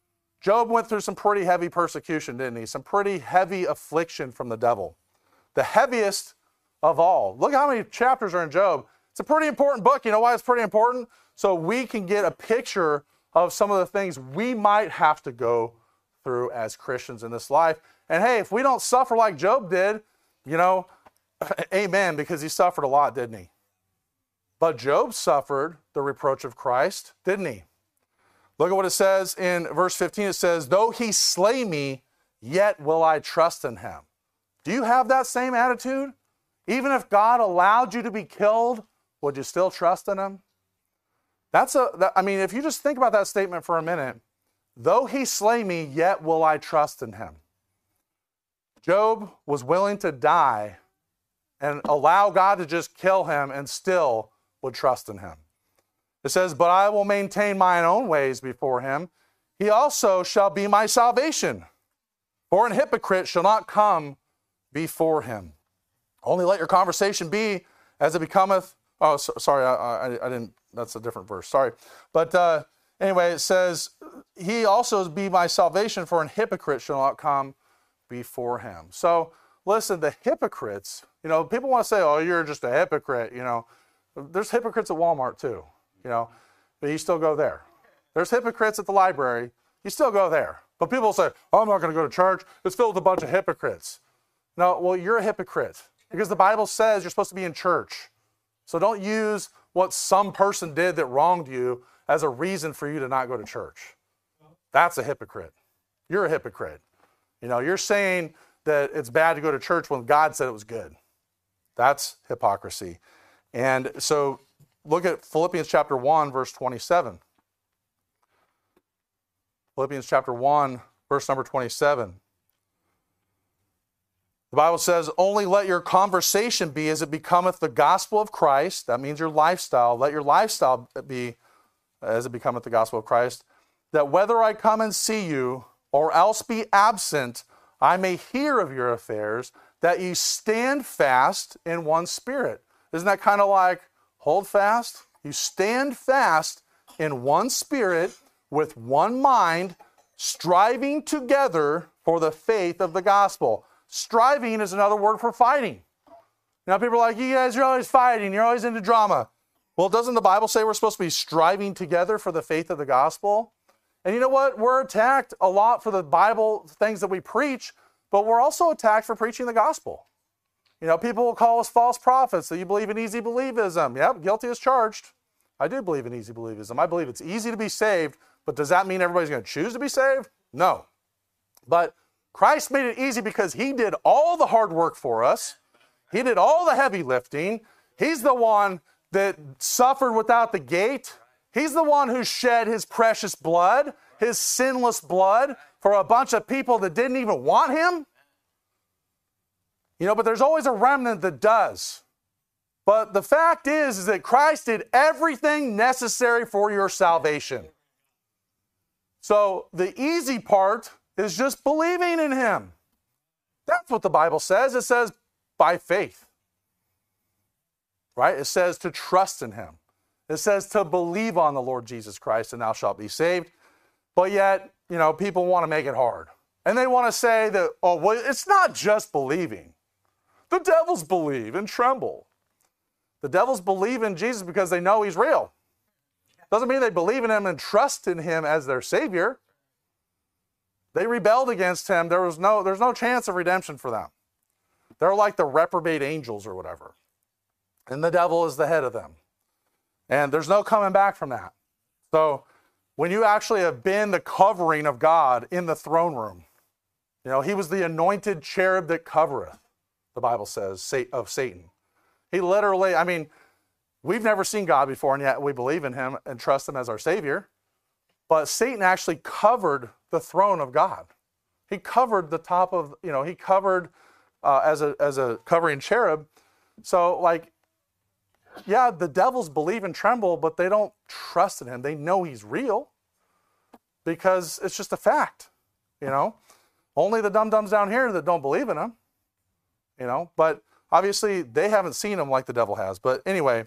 Job went through some pretty heavy persecution, didn't he? Some pretty heavy affliction from the devil. The heaviest of all. Look how many chapters are in Job. It's a pretty important book. You know why it's pretty important? So we can get a picture of some of the things we might have to go through as Christians in this life. And hey, if we don't suffer like Job did, you know, amen, because he suffered a lot, didn't he? But Job suffered the reproach of Christ, didn't he? Look at what it says in verse fifteen. It says, though he slay me, yet will I trust in him. Do you have that same attitude? Even if God allowed you to be killed, would you still trust in him? That's a, that, I mean, if you just think about that statement for a minute, though he slay me, yet will I trust in him. Job was willing to die and allow God to just kill him and still would trust in him. It says, but I will maintain mine own ways before him. He also shall be my salvation. For an hypocrite shall not come before him. Only let your conversation be as it becometh. Oh, so, sorry, I, I, I didn't. That's a different verse. Sorry. But uh, anyway, it says, he also be my salvation, for an hypocrite shall not come before him. So listen, the hypocrites, you know, people want to say, oh, you're just a hypocrite. You know, there's hypocrites at Walmart too, you know, but you still go there. There's hypocrites at the library. You still go there. But people say, oh, I'm not going to go to church. It's filled with a bunch of hypocrites. No, well, you're a hypocrite because the Bible says you're supposed to be in church. So don't use what some person did that wronged you as a reason for you to not go to church. That's a hypocrite. You're a hypocrite. You know, you're saying that it's bad to go to church when God said it was good. That's hypocrisy. And so look at Philippians chapter one, verse twenty-seven. Philippians chapter one, verse number twenty-seven. The Bible says, only let your conversation be as it becometh the gospel of Christ. That means your lifestyle. Let your lifestyle be as it becometh the gospel of Christ, that whether I come and see you, or else be absent, I may hear of your affairs, that ye stand fast in one spirit. Isn't that kind of like, hold fast? You stand fast in one spirit, with one mind, striving together for the faith of the gospel. Striving is another word for fighting. Now people are like, you guys are always fighting, you're always into drama. Well, doesn't the Bible say we're supposed to be striving together for the faith of the gospel? And you know what? We're attacked a lot for the Bible things that we preach, but we're also attacked for preaching the gospel. You know, people will call us false prophets, that you believe in easy believism. Yep, guilty as charged. I do believe in easy believism. I believe it's easy to be saved, but does that mean everybody's going to choose to be saved? No. But Christ made it easy because he did all the hard work for us. He did all the heavy lifting. He's the one that suffered without the gate. He's the one who shed his precious blood, his sinless blood, for a bunch of people that didn't even want him. You know, but there's always a remnant that does. But the fact is, is that Christ did everything necessary for your salvation. So the easy part is just believing in him. That's what the Bible says. It says by faith. Right? It says to trust in him. It says to believe on the Lord Jesus Christ and thou shalt be saved. But yet, you know, people want to make it hard. And they want to say that, oh, well, it's not just believing. The devils believe and tremble. The devils believe in Jesus because they know he's real. Doesn't mean they believe in him and trust in him as their Savior. They rebelled against him. There was no, there's no chance of redemption for them. They're like the reprobate angels or whatever. And the devil is the head of them. And there's no coming back from that. So when you actually have been the covering of God in the throne room, you know, he was the anointed cherub that covereth, the Bible says, of Satan. He literally, I mean, we've never seen God before, and yet we believe in him and trust him as our Savior. But Satan actually covered the throne of God. He covered the top of, you know, he covered uh, as a as a covering cherub. So, like, yeah, the devils believe and tremble, but they don't trust in him. They know he's real because it's just a fact, you know. Only the dum-dums down here that don't believe in him, you know. But obviously, they haven't seen him like the devil has. But anyway,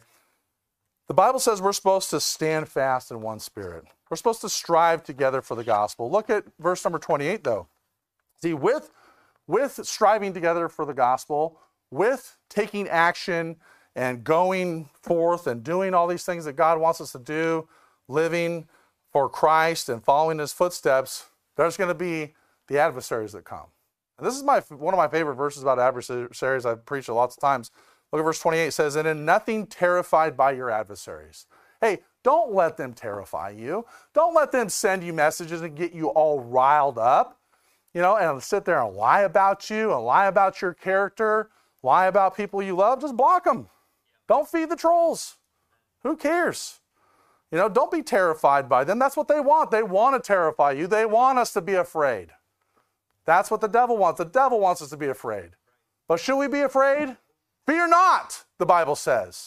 the Bible says we're supposed to stand fast in one spirit. We're supposed to strive together for the gospel. Look at verse number twenty-eight, though. See, with, with striving together for the gospel, with taking action and going forth and doing all these things that God wants us to do, living for Christ and following his footsteps, there's going to be the adversaries that come. And this is my one of my favorite verses about adversaries. I've preached it lots of times. Look at verse twenty-eight. It says, and in nothing terrified by your adversaries. Hey, don't let them terrify you. Don't let them send you messages and get you all riled up, you know, and sit there and lie about you and lie about your character, lie about people you love. Just block them. Don't feed the trolls. Who cares? You know, don't be terrified by them. That's what they want. They want to terrify you. They want us to be afraid. That's what the devil wants. The devil wants us to be afraid. But should we be afraid? Fear not, the Bible says.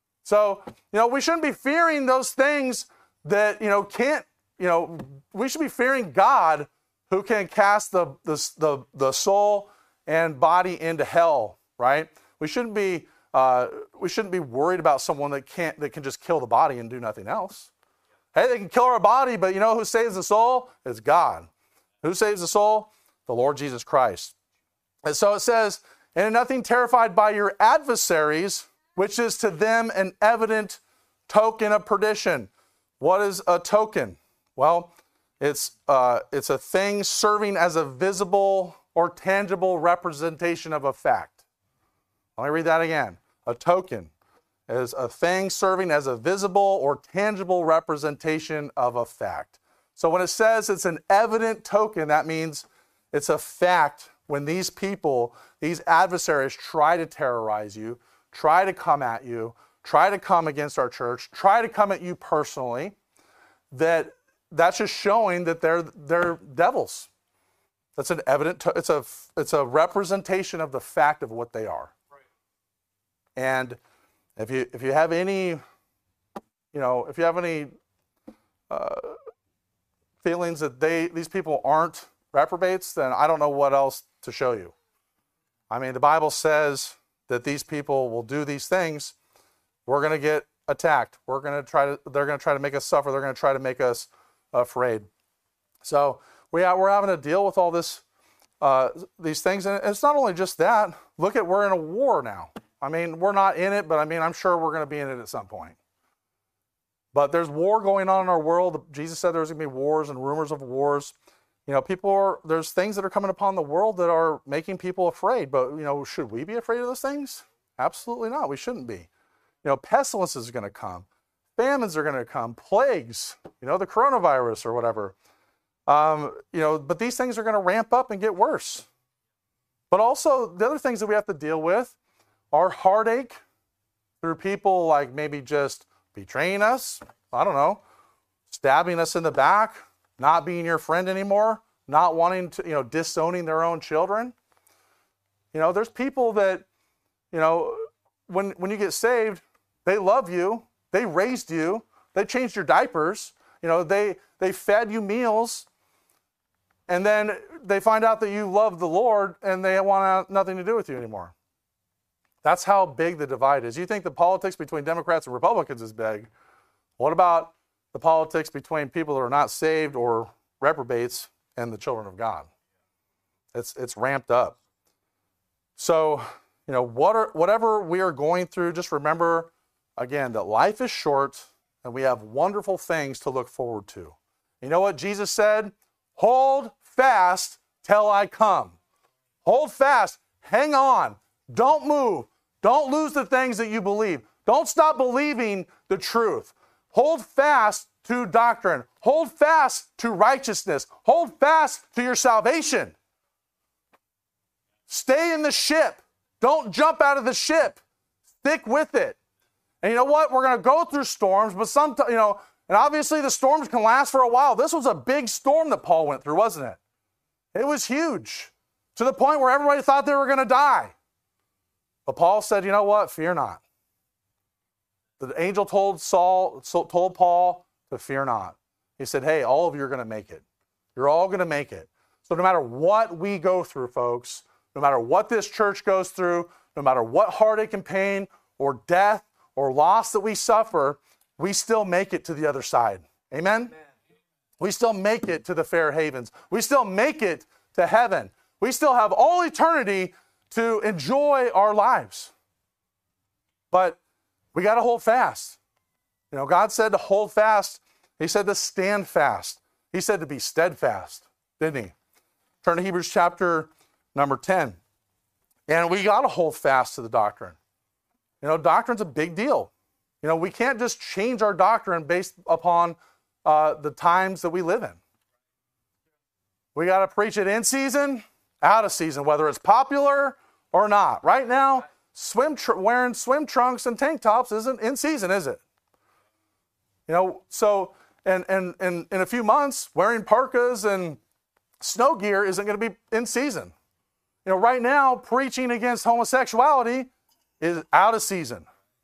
So, you know, we shouldn't be fearing those things that, you know, can't, you know, we should be fearing God who can cast the, the, the, the soul and body into hell, right? We shouldn't be uh, we shouldn't be worried about someone that can't that can just kill the body and do nothing else. Hey, they can kill our body, but you know who saves the soul? It's God. Who saves the soul? The Lord Jesus Christ. And so it says, and in nothing terrified by your adversaries, which is to them an evident token of perdition. What is a token? Well, it's uh, it's a thing serving as a visible or tangible representation of a fact. Let me read that again. A token is a thing serving as a visible or tangible representation of a fact. So when it says it's an evident token, that means it's a fact when these people, these adversaries try to terrorize you, try to come at you, try to come against our church, try to come at you personally, that that's just showing that they're they're devils. That's an evident, to, it's a it's a representation of the fact of what they are. Right. And if you if you have any, you know, if you have any uh, feelings that they these people aren't reprobates, then I don't know what else to show you. I mean, the Bible says that these people will do these things. We're going to get attacked. We're going to try to. They're going to try to make us suffer. They're going to try to make us afraid. So we are, we're having to deal with all this, uh, these things, and it's not only just that. Look at we're in a war now. I mean, we're not in it, but I mean, I'm sure we're going to be in it at some point. But there's war going on in our world. Jesus said there's going to be wars and rumors of wars. You know, people are, there's things that are coming upon the world that are making people afraid. But, you know, should we be afraid of those things? Absolutely not. We shouldn't be. You know, pestilence is going to come. Famines are going to come. Plagues, you know, the coronavirus or whatever. Um, you know, but these things are going to ramp up and get worse. But also, the other things that we have to deal with are heartache through people like maybe just betraying us. I don't know. Stabbing us in the back. Not being your friend anymore, not wanting to, you know, disowning their own children. You know, there's people that, you know, when when you get saved, they love you, they raised you, they changed your diapers, you know, they they fed you meals, and then they find out that you love the Lord and they want nothing to do with you anymore. That's how big the divide is. You think the politics between Democrats and Republicans is big. What about the politics between people that are not saved or reprobates and the children of God? It's it's ramped up. So, you know, what are, whatever we are going through, just remember, again, that life is short and we have wonderful things to look forward to. You know what Jesus said? Hold fast till I come. Hold fast. Hang on. Don't move. Don't lose the things that you believe. Don't stop believing the truth. Hold fast to doctrine. Hold fast to righteousness. Hold fast to your salvation. Stay in the ship. Don't jump out of the ship. Stick with it. And you know what? We're going to go through storms, but sometimes, you know, and obviously the storms can last for a while. This was a big storm that Paul went through, wasn't it? It was huge, to the point where everybody thought they were going to die. But Paul said, you know what? Fear not. The angel told Saul, told Paul to fear not. He said, hey, all of you are going to make it. You're all going to make it. So no matter what we go through, folks, no matter what this church goes through, no matter what heartache and pain or death or loss that we suffer, we still make it to the other side. Amen? Amen. We still make it to the fair havens. We still make it to heaven. We still have all eternity to enjoy our lives. But we got to hold fast. You know, God said to hold fast. He said to stand fast. He said to be steadfast, didn't he? Turn to Hebrews chapter number ten. And we got to hold fast to the doctrine. You know, doctrine's a big deal. You know, we can't just change our doctrine based upon uh, the times that we live in. We got to preach it in season, out of season, whether it's popular or not. Right now, swim tr- wearing swim trunks and tank tops isn't in season, is it? You know, so, and, and, and in a few months, wearing parkas and snow gear isn't going to be in season. You know, right now, preaching against homosexuality is out of season.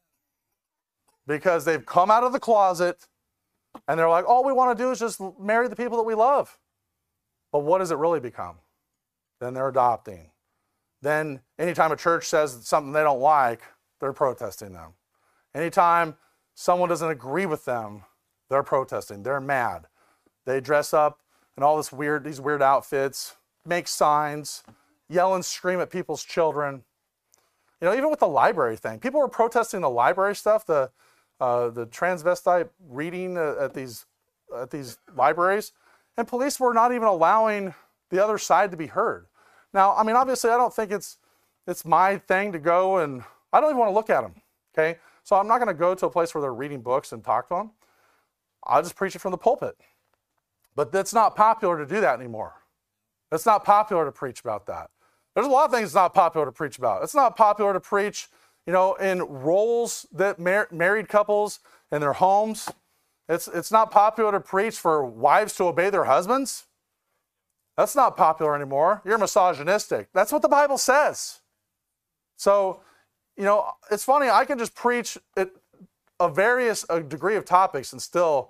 Because they've come out of the closet and they're like, all we want to do is just marry the people that we love. But what does it really become? Then they're adopting. Then anytime a church says something they don't like, they're protesting them. Anytime someone doesn't agree with them, they're protesting. They're mad. They dress up in all this weird, these weird outfits, make signs, yell and scream at people's children. You know, even with the library thing, people were protesting the library stuff, the uh, the transvestite reading uh, at these at these libraries, and police were not even allowing the other side to be heard. Now, I mean, obviously, I don't think it's it's my thing to go, and I don't even want to look at them. Okay, so I'm not going to go to a place where they're reading books and talk to them. I'll just preach it from the pulpit. But that's not popular to do that anymore. It's not popular to preach about that. There's a lot of things it's not popular to preach about. It's not popular to preach, you know, in roles that mar- married couples in their homes. It's it's not popular to preach for wives to obey their husbands. That's not popular anymore. You're misogynistic. That's what the Bible says. So, you know, it's funny. I can just preach it, a various a degree of topics and still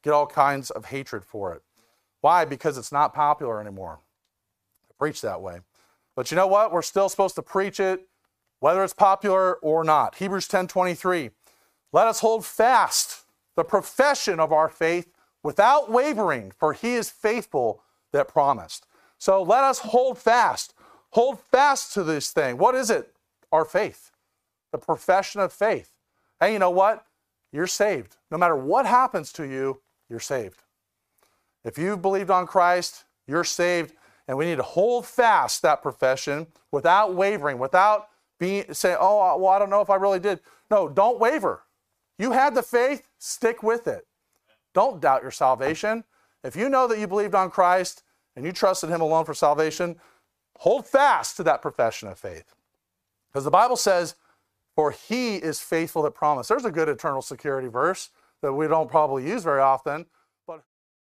get all kinds of hatred for it. Why? Because it's not popular anymore to preach that way. But you know what? We're still supposed to preach it, whether it's popular or not. Hebrews ten twenty-three. Let us hold fast the profession of our faith without wavering, for he is faithful that promised. So let us hold fast. Hold fast to this thing. What is it? Our faith. The profession of faith. Hey, you know what? You're saved. No matter what happens to you, you're saved. If you've believed on Christ, you're saved. And we need to hold fast that profession without wavering, without being saying, oh, well, I don't know if I really did. No, don't waver. You had the faith, stick with it. Don't doubt your salvation. If you know that you believed on Christ and you trusted him alone for salvation, hold fast to that profession of faith. Because the Bible says, for he is faithful that promised. There's a good eternal security verse that we don't probably use very often, but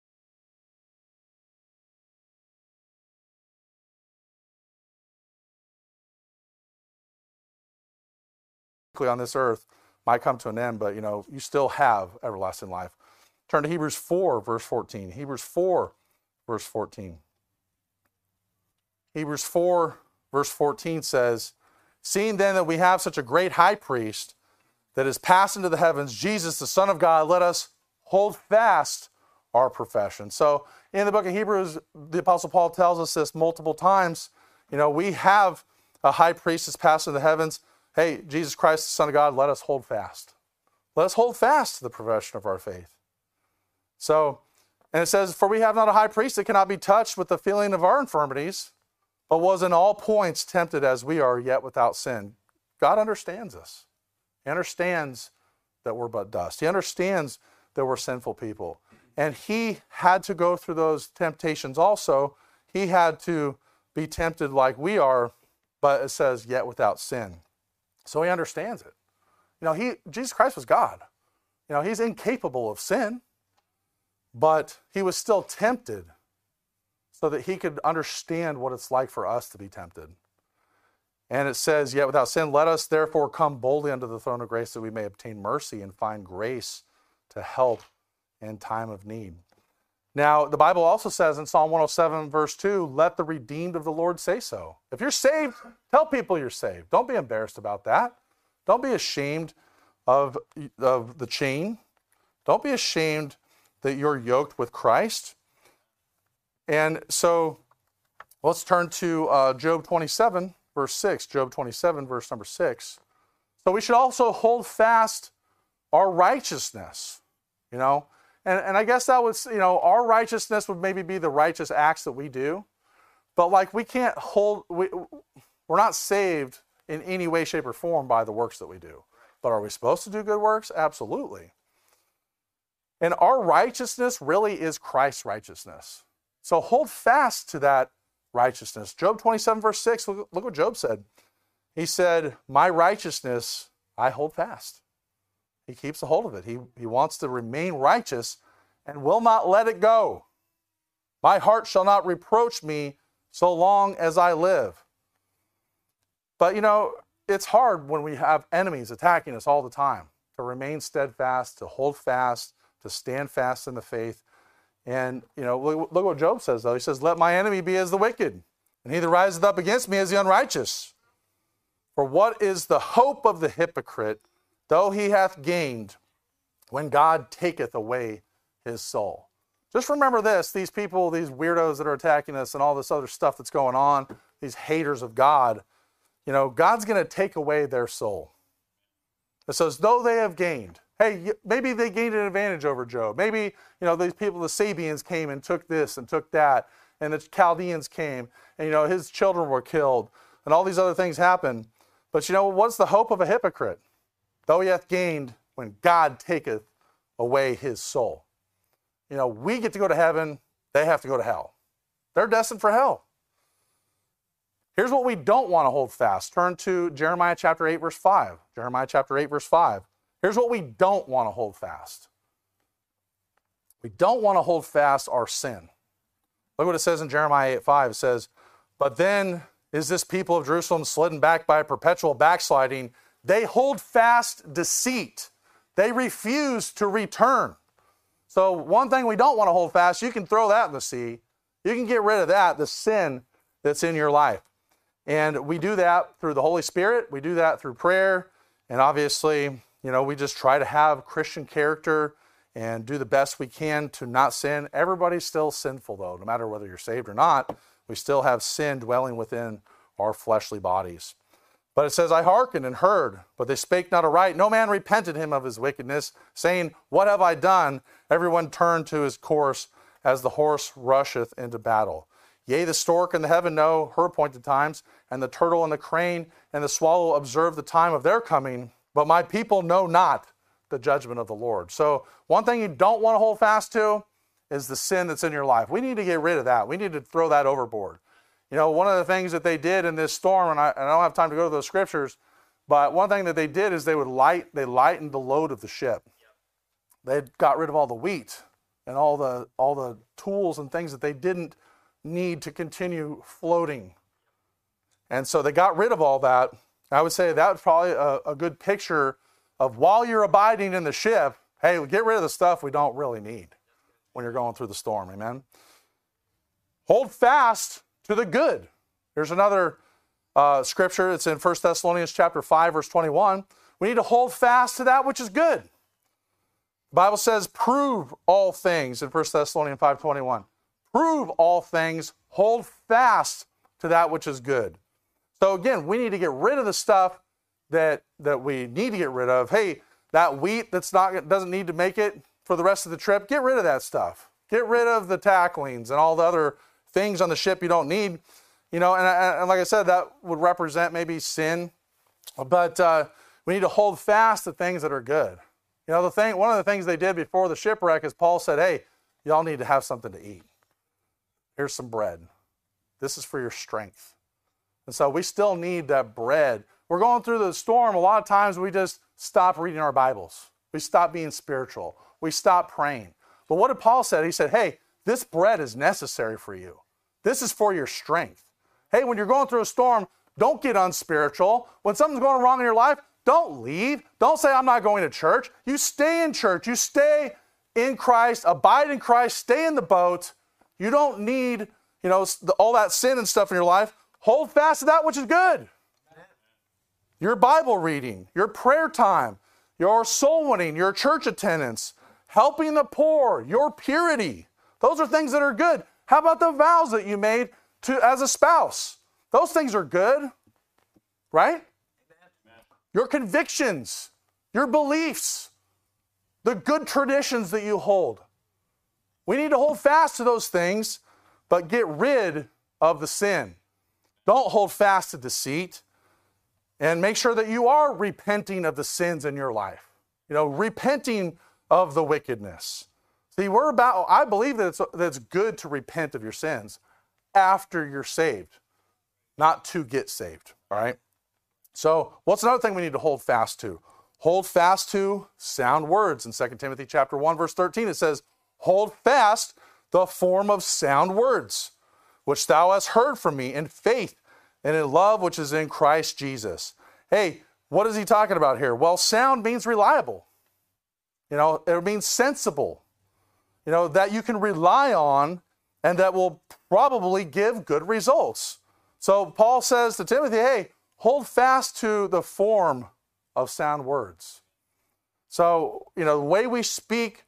on this earth might come to an end, but you know, you still have everlasting life. Turn to Hebrews four, verse fourteen. Hebrews four, verse fourteen. Hebrews four, verse fourteen says, seeing then that we have such a great high priest that is passed into the heavens, Jesus, the Son of God, let us hold fast our profession. So in the book of Hebrews, the Apostle Paul tells us this multiple times. You know, we have a high priest that's passed into the heavens. Hey, Jesus Christ, the Son of God, let us hold fast. Let us hold fast to the profession of our faith. So, and it says, for we have not a high priest that cannot be touched with the feeling of our infirmities, but was in all points tempted as we are, yet without sin. God understands us. He understands that we're but dust. He understands that we're sinful people. And he had to go through those temptations also. He had to be tempted like we are, but it says, yet without sin. So he understands it. You know, he Jesus Christ was God. You know, he's incapable of sin, but he was still tempted so that he could understand what it's like for us to be tempted. And it says, yet without sin, let us therefore come boldly unto the throne of grace that we may obtain mercy and find grace to help in time of need. Now, the Bible also says in Psalm one oh seven, verse two, let the redeemed of the Lord say so. If you're saved, tell people you're saved. Don't be embarrassed about that. Don't be ashamed of, of the chain. Don't be ashamed that you're yoked with Christ. And so let's turn to uh, Job twenty-seven, verse six. Job twenty-seven, verse number six. So we should also hold fast our righteousness, you know. And, and I guess that was, you know, our righteousness would maybe be the righteous acts that we do. But like we can't hold, we, we're not saved in any way, shape, or form by the works that we do. But are we supposed to do good works? Absolutely. And our righteousness really is Christ's righteousness. So hold fast to that righteousness. Job twenty-seven, verse six, look, look what Job said. He said, my righteousness I hold fast. He keeps a hold of it. He, he wants to remain righteous and will not let it go. My heart shall not reproach me so long as I live. But, you know, it's hard when we have enemies attacking us all the time to remain steadfast, to hold fast, to stand fast in the faith. And, you know, look, look what Job says, though. He says, let my enemy be as the wicked, and he that riseth up against me as the unrighteous. For what is the hope of the hypocrite, though he hath gained, when God taketh away his soul? Just remember this, these people, these weirdos that are attacking us and all this other stuff that's going on, these haters of God, you know, God's going to take away their soul. It says, though they have gained. Hey, maybe they gained an advantage over Job. Maybe, you know, these people, the Sabians came and took this and took that, and the Chaldeans came, and, you know, his children were killed, and all these other things happened. But, you know, what's the hope of a hypocrite? Though he hath gained, when God taketh away his soul. You know, we get to go to heaven, they have to go to hell. They're destined for hell. Here's what we don't want to hold fast. Turn to Jeremiah chapter eight, verse five. Jeremiah chapter eight, verse five. Here's what we don't want to hold fast. We don't want to hold fast our sin. Look what it says in Jeremiah eight, five. It says, but then is this people of Jerusalem slidden back by a perpetual backsliding. They hold fast deceit. They refuse to return. So one thing we don't want to hold fast, you can throw that in the sea. You can get rid of that, the sin that's in your life. And we do that through the Holy Spirit. We do that through prayer. And obviously, you know, we just try to have Christian character and do the best we can to not sin. Everybody's still sinful, though, no matter whether you're saved or not. We still have sin dwelling within our fleshly bodies. But it says, I hearkened and heard, but they spake not aright. No man repented him of his wickedness, saying, what have I done? Everyone turned to his course as the horse rusheth into battle. Yea, the stork in the heaven know her appointed times, and the turtle and the crane and the swallow observe the time of their coming, but my people know not the judgment of the Lord. So one thing you don't want to hold fast to is the sin that's in your life. We need to get rid of that. We need to throw that overboard. You know, one of the things that they did in this storm, and I, and I don't have time to go to those scriptures, but one thing that they did is they would light, they lightened the load of the ship. They got rid of all the wheat and all the all the tools and things that they didn't need to continue floating. And so they got rid of all that. I would say that's probably a, a good picture of while you're abiding in the ship, hey, get rid of the stuff we don't really need when you're going through the storm, amen? Hold fast to the good. There's another uh, scripture. It's in First Thessalonians chapter five, verse twenty-one. We need to hold fast to that which is good. The Bible says, prove all things in First Thessalonians five twenty-one. Prove all things, hold fast to that which is good. So again, we need to get rid of the stuff that, that we need to get rid of. Hey, that wheat that's not doesn't need to make it for the rest of the trip, get rid of that stuff. Get rid of the tacklings and all the other things on the ship you don't need. You know, and, and like I said, that would represent maybe sin. But uh, we need to hold fast to things that are good. You know, the thing, one of the things they did before the shipwreck is Paul said, hey, y'all need to have something to eat. Here's some bread. This is for your strength. And so we still need that bread. We're going through the storm. A lot of times we just stop reading our Bibles. We stop being spiritual. We stop praying. But what did Paul say? He said, hey, this bread is necessary for you. This is for your strength. Hey, when you're going through a storm, don't get unspiritual. When something's going wrong in your life, don't leave. Don't say, I'm not going to church. You stay in church. You stay in Christ, abide in Christ, stay in the boat. You don't need, you know, all that sin and stuff in your life. Hold fast to that which is good. Your Bible reading, your prayer time, your soul winning, your church attendance, helping the poor, your purity. Those are things that are good. How about the vows that you made to as a spouse? Those things are good, right? Your convictions, your beliefs, the good traditions that you hold. We need to hold fast to those things, but get rid of the sin. Don't hold fast to deceit. And make sure that you are repenting of the sins in your life. You know, repenting of the wickedness. See, we're about, I believe that it's, that it's good to repent of your sins after you're saved, not to get saved, all right? So what's another thing we need to hold fast to? Hold fast to sound words. In Second Timothy chapter one, verse thirteen, it says, hold fast the form of sound words, which thou hast heard from me in faith and in love which is in Christ Jesus. Hey, what is he talking about here? Well, sound means reliable. You know, it means sensible. You know, that you can rely on and that will probably give good results. So Paul says to Timothy, hey, hold fast to the form of sound words. So, you know, the way we speak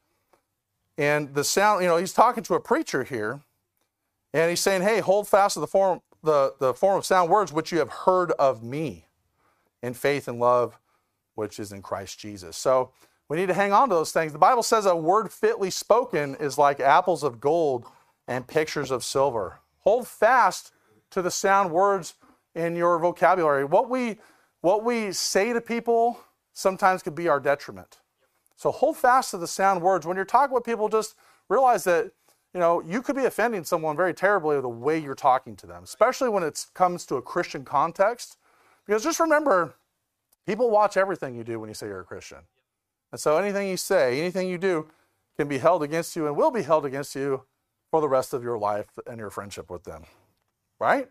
and the sound, you know, he's talking to a preacher here and he's saying, hey, hold fast to the form The, the form of sound words which you have heard of me in faith and love which is in Christ Jesus. So we need to hang on to those things. The Bible says a word fitly spoken is like apples of gold and pictures of silver. Hold fast to the sound words in your vocabulary. What we, what we say to people sometimes could be our detriment. So hold fast to the sound words. When you're talking with people, just realize that you know, you could be offending someone very terribly with the way you're talking to them, especially when it comes to a Christian context. Because just remember, people watch everything you do when you say you're a Christian. And so anything you say, anything you do can be held against you and will be held against you for the rest of your life and your friendship with them. Right?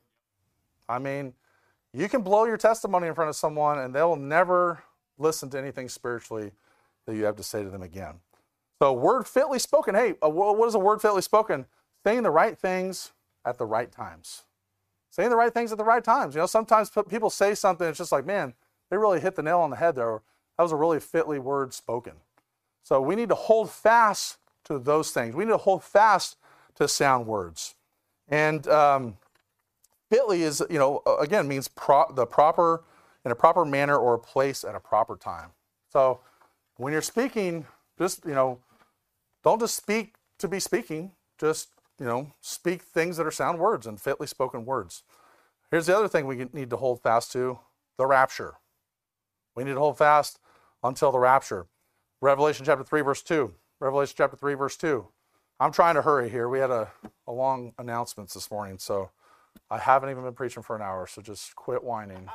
I mean, you can blow your testimony in front of someone and they'll never listen to anything spiritually that you have to say to them again. So word fitly spoken. Hey, uh, what is a word fitly spoken? Saying the right things at the right times. Saying the right things at the right times. You know, sometimes people say something, it's just like, man, they really hit the nail on the head there. That was a really fitly word spoken. So we need to hold fast to those things. We need to hold fast to sound words. And um, fitly is, you know, again, means pro- the proper, in a proper manner or place at a proper time. So when you're speaking, just, you know, don't just speak to be speaking. Just, you know, speak things that are sound words and fitly spoken words. Here's the other thing we need to hold fast to, the rapture. We need to hold fast until the rapture. Revelation chapter three, verse two. Revelation chapter three, verse two. I'm trying to hurry here. We had a, a long announcements this morning, so I haven't even been preaching for an hour, so just quit whining.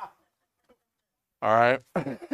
All right?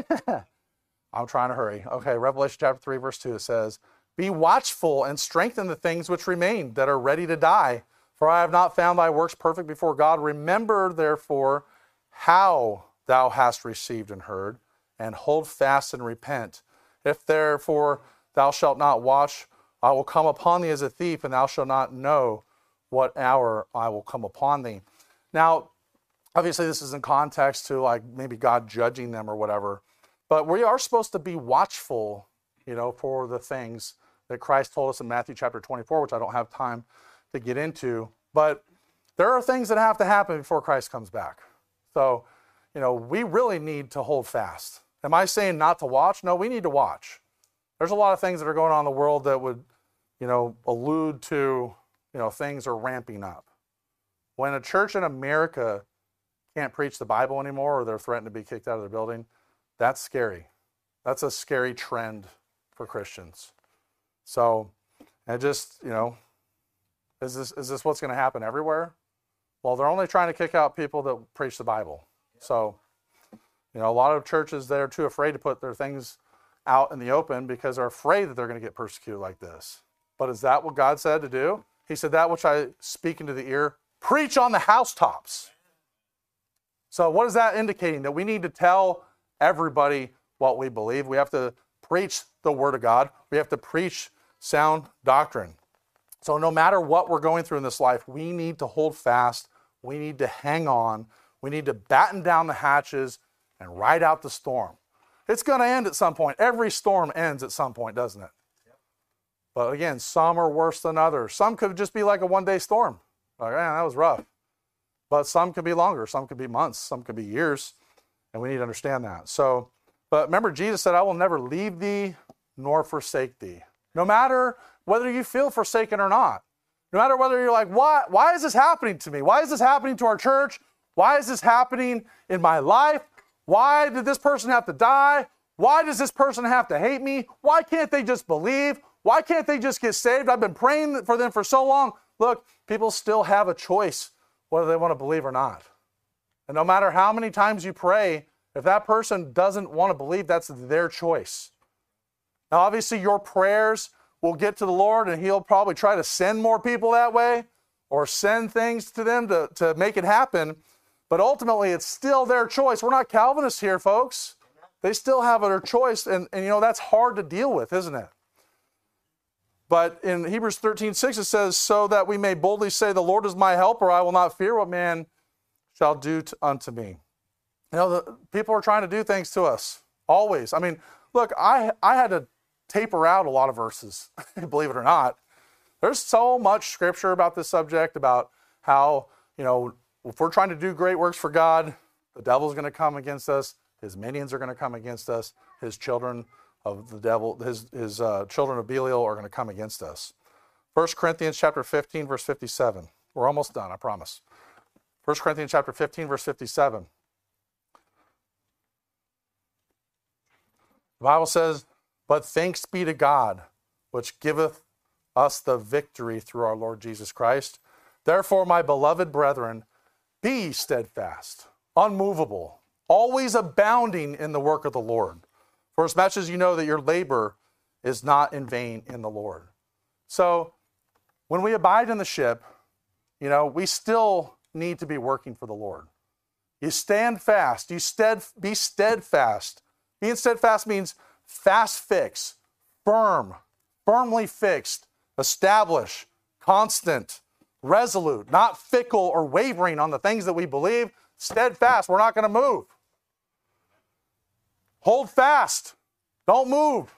I'm trying to hurry. Okay, Revelation chapter three, verse two, it says, "Be watchful and strengthen the things which remain that are ready to die, for I have not found thy works perfect before God. Remember, therefore, how thou hast received and heard, and hold fast and repent. If therefore thou shalt not watch, I will come upon thee as a thief, and thou shalt not know what hour I will come upon thee." Now, obviously this is in context to like maybe God judging them or whatever, but we are supposed to be watchful, you know, for the things that Christ told us in Matthew chapter twenty-four, which I don't have time to get into. But there are things that have to happen before Christ comes back. So, you know, we really need to hold fast. Am I saying not to watch? No, we need to watch. There's a lot of things that are going on in the world that would, you know, allude to, you know, things are ramping up. When a church in America can't preach the Bible anymore, or they're threatened to be kicked out of their building, that's scary. That's a scary trend for Christians. So, and just, you know, is this is this what's going to happen everywhere? Well, they're only trying to kick out people that preach the Bible. So, you know, a lot of churches, they're too afraid to put their things out in the open because they're afraid that they're going to get persecuted like this. But is that what God said to do? He said, "That which I speak into the ear, preach on the housetops." So what is that indicating? That we need to tell everybody what we believe. We have to preach the Word of God. We have to preach sound doctrine. So no matter what we're going through in this life, we need to hold fast. We need to hang on. We need to batten down the hatches and ride out the storm. It's going to end at some point. Every storm ends at some point, doesn't it? Yep. But again, some are worse than others. Some could just be like a one-day storm. Like, man, that was rough. But some could be longer. Some could be months. Some could be years. And we need to understand that. So, but remember, Jesus said, "I will never leave thee nor forsake thee." No matter whether you feel forsaken or not. No matter whether you're like, why, why is this happening to me? Why is this happening to our church? Why is this happening in my life? Why did this person have to die? Why does this person have to hate me? Why can't they just believe? Why can't they just get saved? I've been praying for them for so long. Look, people still have a choice whether they want to believe or not. And no matter how many times you pray, if that person doesn't want to believe, that's their choice. Now, obviously, your prayers will get to the Lord, and He'll probably try to send more people that way or send things to them to, to make it happen. But ultimately, it's still their choice. We're not Calvinists here, folks. They still have their choice, and, and you know, that's hard to deal with, isn't it? But in Hebrews thirteen six, it says, "So that we may boldly say, the Lord is my helper, I will not fear what man shall do to, unto me." You know, the, people are trying to do things to us, always. I mean, look, I I had to taper out a lot of verses, believe it or not. There's so much scripture about this subject, about how, you know, if we're trying to do great works for God, the devil's going to come against us. His minions are going to come against us. His children of the devil, his, his uh, children of Belial are going to come against us. First Corinthians chapter fifteen, verse fifty-seven. We're almost done, I promise. First Corinthians chapter fifteen, verse fifty-seven. The Bible says, "But thanks be to God, which giveth us the victory through our Lord Jesus Christ. Therefore, my beloved brethren, be steadfast, unmovable, always abounding in the work of the Lord. For as much as you know that your labor is not in vain in the Lord." So, when we abide in the ship, you know, we still need to be working for the Lord. You stand fast. You stead, be steadfast. Being steadfast means fast fix, firm, firmly fixed, established, constant, resolute, not fickle or wavering on the things that we believe, steadfast. We're not going to move. Hold fast. Don't move.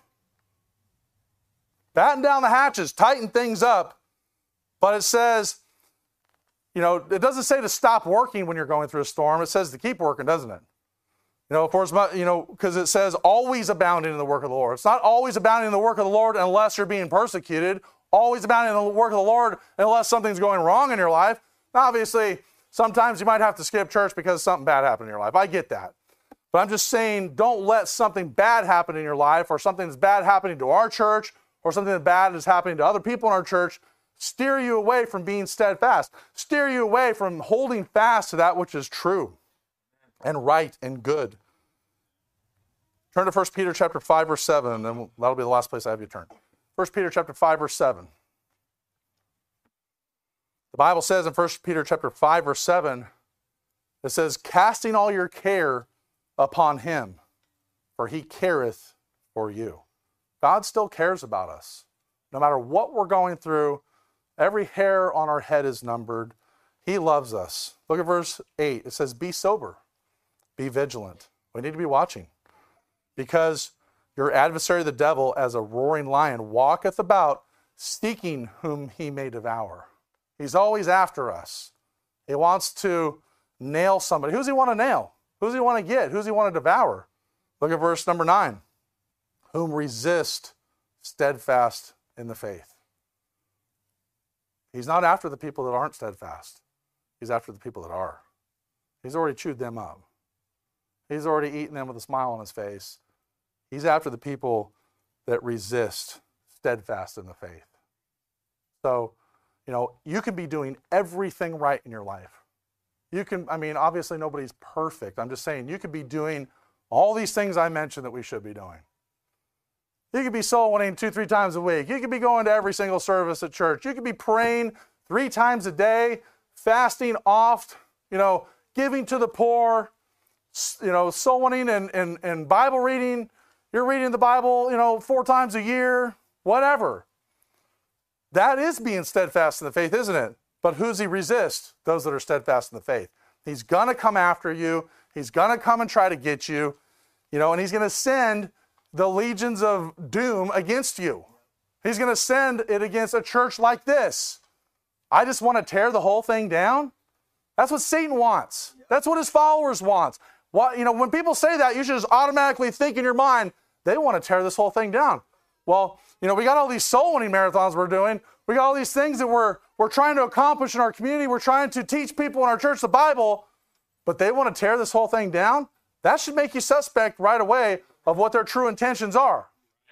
Batten down the hatches, tighten things up. But it says, you know, it doesn't say to stop working when you're going through a storm. It says to keep working, doesn't it? You know, for as much, you know, because it says always abounding in the work of the Lord. It's not always abounding in the work of the Lord unless you're being persecuted. Always abounding in the work of the Lord unless something's going wrong in your life. Now, obviously, sometimes you might have to skip church because something bad happened in your life. I get that. But I'm just saying, don't let something bad happen in your life, or something that's bad happening to our church, or something that bad is happening to other people in our church, steer you away from being steadfast. Steer you away from holding fast to that which is true and right and good. Turn to First Peter chapter five, verse seven, and then that'll be the last place I have you turn. First Peter chapter five, verse seven. The Bible says in First Peter chapter five, verse seven, it says, casting all your care upon him, for he careth for you. God still cares about us. No matter what we're going through, every hair on our head is numbered. He loves us. Look at verse eight. It says, be sober, be vigilant. We need to be watching. Because your adversary, the devil, as a roaring lion, walketh about, seeking whom he may devour. He's always after us. He wants to nail somebody. Who does he want to nail? Who does he want to get? Who does he want to devour? Look at verse number nine. Whom resist steadfast in the faith. He's not after the people that aren't steadfast. He's after the people that are. He's already chewed them up. He's already eaten them with a smile on his face. He's after the people that resist steadfast in the faith. So, you know, you can be doing everything right in your life. You can, I mean, obviously nobody's perfect. I'm just saying you could be doing all these things I mentioned that we should be doing. You could be soul winning two, three times a week. You could be going to every single service at church. You could be praying three times a day, fasting oft, you know, giving to the poor, you know, soul winning and, and, and Bible reading. You're reading the Bible, you know, four times a year, whatever. That is being steadfast in the faith, isn't it? But who's he resist? Those that are steadfast in the faith. He's going to come after you. He's going to come and try to get you, you know, and he's going to send the legions of doom against you. He's going to send it against a church like this. I just want to tear the whole thing down. That's what Satan wants. That's what his followers want. What, you know, when people say that, you should just automatically think in your mind, they want to tear this whole thing down. Well, you know, we got all these soul winning marathons we're doing. We got all these things that we're, we're trying to accomplish in our community. We're trying to teach people in our church the Bible, but they want to tear this whole thing down. That should make you suspect right away of what their true intentions are.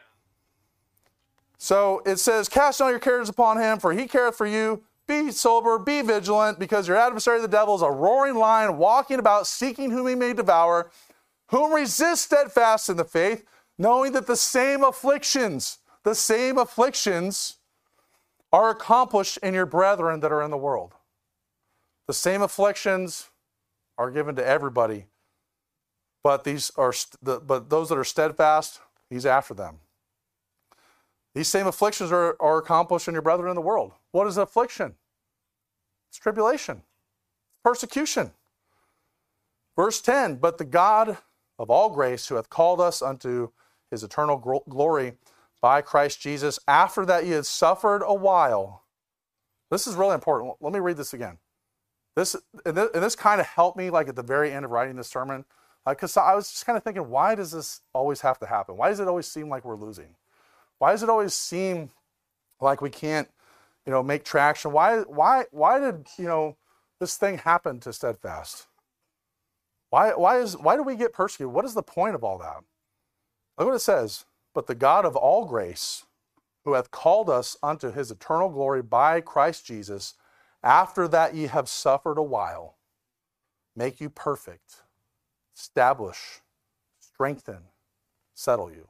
So it says, cast all your cares upon him, for he careth for you. Be sober, be vigilant, because your adversary the devil is a roaring lion, walking about, seeking whom he may devour, whom resist steadfast in the faith, knowing that the same afflictions, the same afflictions are accomplished in your brethren that are in the world. The same afflictions are given to everybody, but these are but those that are steadfast, he's after them. These same afflictions are, are accomplished in your brethren in the world. What is affliction? It's tribulation, persecution. Verse ten, but the God of all grace, who hath called us unto his eternal glory by Christ Jesus, after that ye had suffered a while. This is really important. Let me read this again. This and this, and this kind of helped me, like at the very end of writing this sermon, because uh, I was just kind of thinking, why does this always have to happen? Why does it always seem like we're losing? Why does it always seem like we can't, you know, make traction? Why, why, why did, you know, this thing happen to Steadfast? Why, why is, why do we get persecuted? What is the point of all that? Look what it says. But the God of all grace, who hath called us unto his eternal glory by Christ Jesus, after that ye have suffered a while, make you perfect, establish, strengthen, settle you.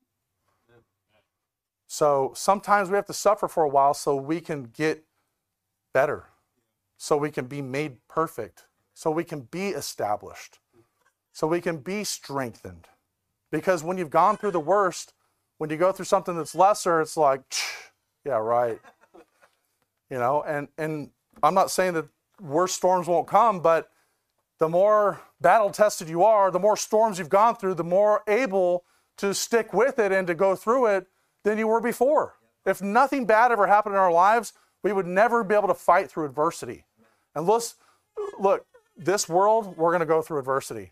So sometimes we have to suffer for a while so we can get better, so we can be made perfect, so we can be established, so we can be strengthened. Because when you've gone through the worst, when you go through something that's lesser, it's like, yeah, right. You know, and, and I'm not saying that worse storms won't come, but the more battle tested you are, the more storms you've gone through, the more able to stick with it and to go through it than you were before. If nothing bad ever happened in our lives, we would never be able to fight through adversity. And let's, look, this world, we're going to go through adversity.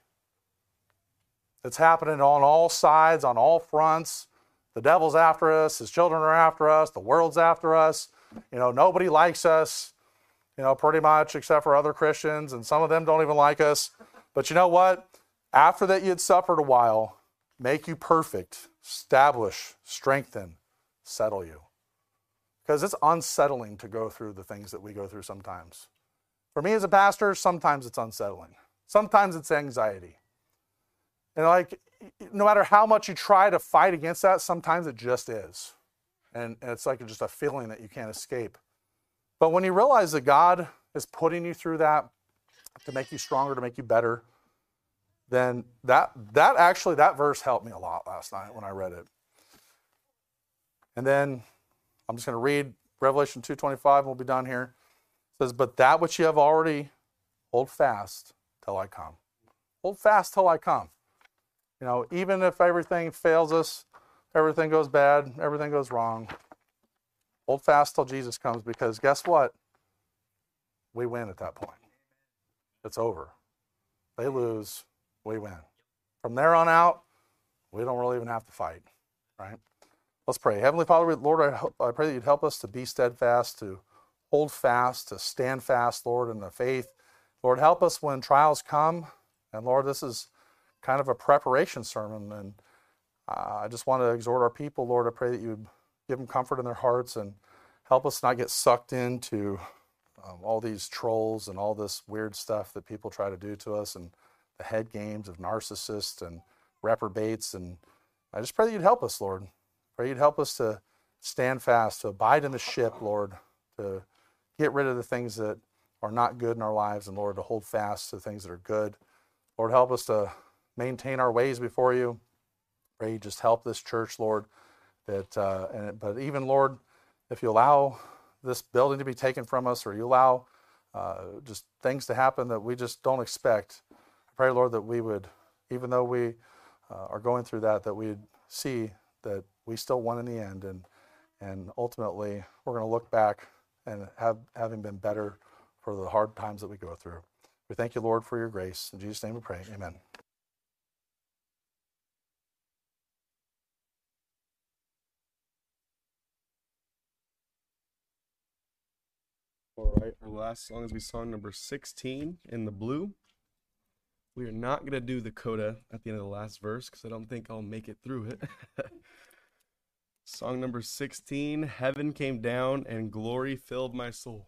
It's happening on all sides, on all fronts. The devil's after us. His children are after us. The world's after us. You know, nobody likes us, you know, pretty much, except for other Christians, and some of them don't even like us. But you know what? After that you'd suffered a while, make you perfect, establish, strengthen, settle you. Because it's unsettling to go through the things that we go through sometimes. For me as a pastor, sometimes it's unsettling. Sometimes it's anxiety. And like, no matter how much you try to fight against that, sometimes it just is. And, and it's like just a feeling that you can't escape. But when you realize that God is putting you through that to make you stronger, to make you better, then that that actually, that verse helped me a lot last night when I read it. And then I'm just going to read Revelation two twenty-five and we'll be done here. It says, but that which you have already, hold fast till I come. Hold fast till I come. You know, even if everything fails us, everything goes bad, everything goes wrong, hold fast till Jesus comes, because guess what? We win at that point. It's over. They lose, we win. From there on out, we don't really even have to fight, right? Let's pray. Heavenly Father, Lord, I, hope, I pray that you'd help us to be steadfast, to hold fast, to stand fast, Lord, in the faith. Lord, help us when trials come. And Lord, this is kind of a preparation sermon, and uh, I just want to exhort our people, Lord, I pray that you would give them comfort in their hearts and help us not get sucked into um, all these trolls and all this weird stuff that people try to do to us, and the head games of narcissists and reprobates. And I just pray that you'd help us, Lord. Pray you'd help us to stand fast, to abide in the ship, Lord, to get rid of the things that are not good in our lives, and Lord, to hold fast to the things that are good. Lord, help us to maintain our ways before you. Pray you just help this church, Lord. That, uh, and, but even, Lord, if you allow this building to be taken from us, or you allow uh, just things to happen that we just don't expect, I pray, Lord, that we would, even though we uh, are going through that, that we'd see that we still won in the end, and and ultimately we're going to look back and have having been better for the hard times that we go through. We thank you, Lord, for your grace. In Jesus' name we pray. Amen. All right, our last song is we song number sixteen in the blue. We are not going to do the coda at the end of the last verse because I don't think I'll make it through it. Song number sixteen, Heaven Came Down and Glory Filled My Soul.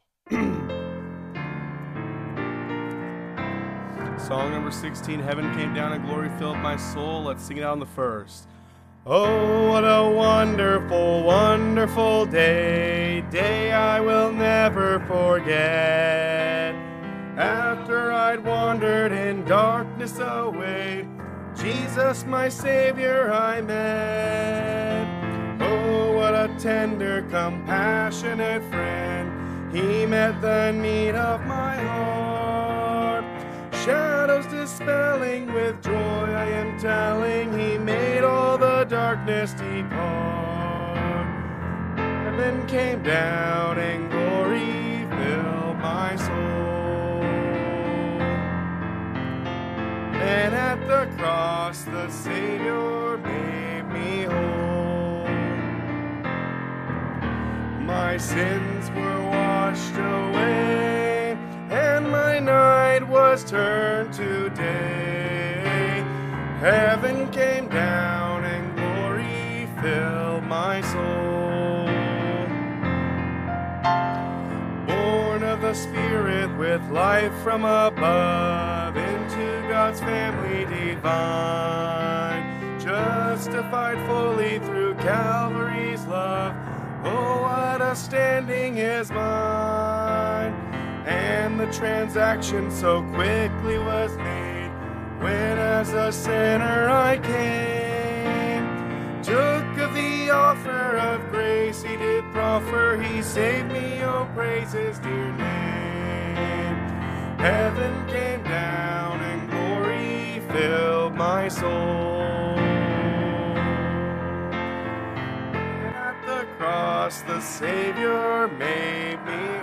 Song number sixteen, Heaven Came Down and Glory Filled My Soul. Let's sing it out on the first. Oh, what a wonderful, wonderful day, day I will never forget. After I'd wandered in darkness away, Jesus, my Savior, I met. Oh, what a tender, compassionate friend, He met the need of my heart. Shadows dispelling with joy, I am telling, He made all the darkness depart. Heaven came down and glory filled my soul. And at the cross the Savior made me whole. My sins were washed away, and my night was turned to day. Heaven came down and glory filled my soul. Born of the Spirit with life from above, into God's family divine, justified fully through Calvary's love. Oh, what a standing is mine. And the transaction so quickly was made, when as a sinner I came, took of the offer of grace he did proffer, he saved me, oh praise his dear name. Heaven came down and glory filled my soul. And at the cross the Savior made me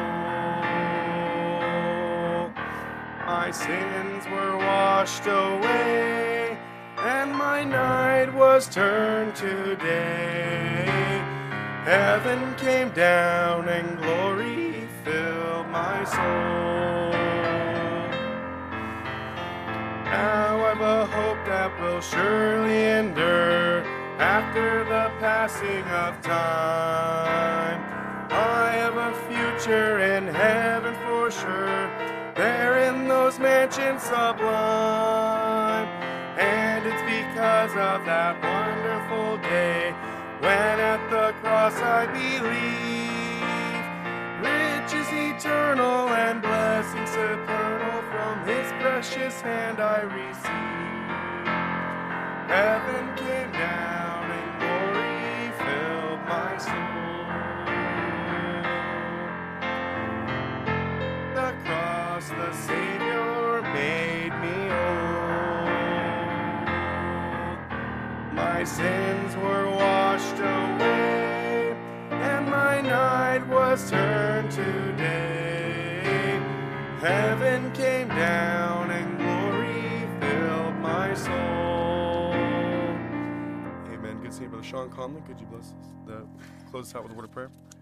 whole. My sins were washed away, and my night was turned to day. Heaven came down and glory filled my soul. Now I've a hope that will surely endure after the passing of time. I have a future in heaven for sure, there in those mansions sublime. And it's because of that wonderful day when at the cross I believe. Riches eternal and blessings supernal from his precious hand I receive. Heaven came down and glory filled my soul. The cross, the Savior made me whole. My sins were washed away, and my night was turned to day. Heaven came down and glory filled my soul. Amen. Good seeing you, Brother Sean Conley. Could you bless us? The, close us out with a word of prayer?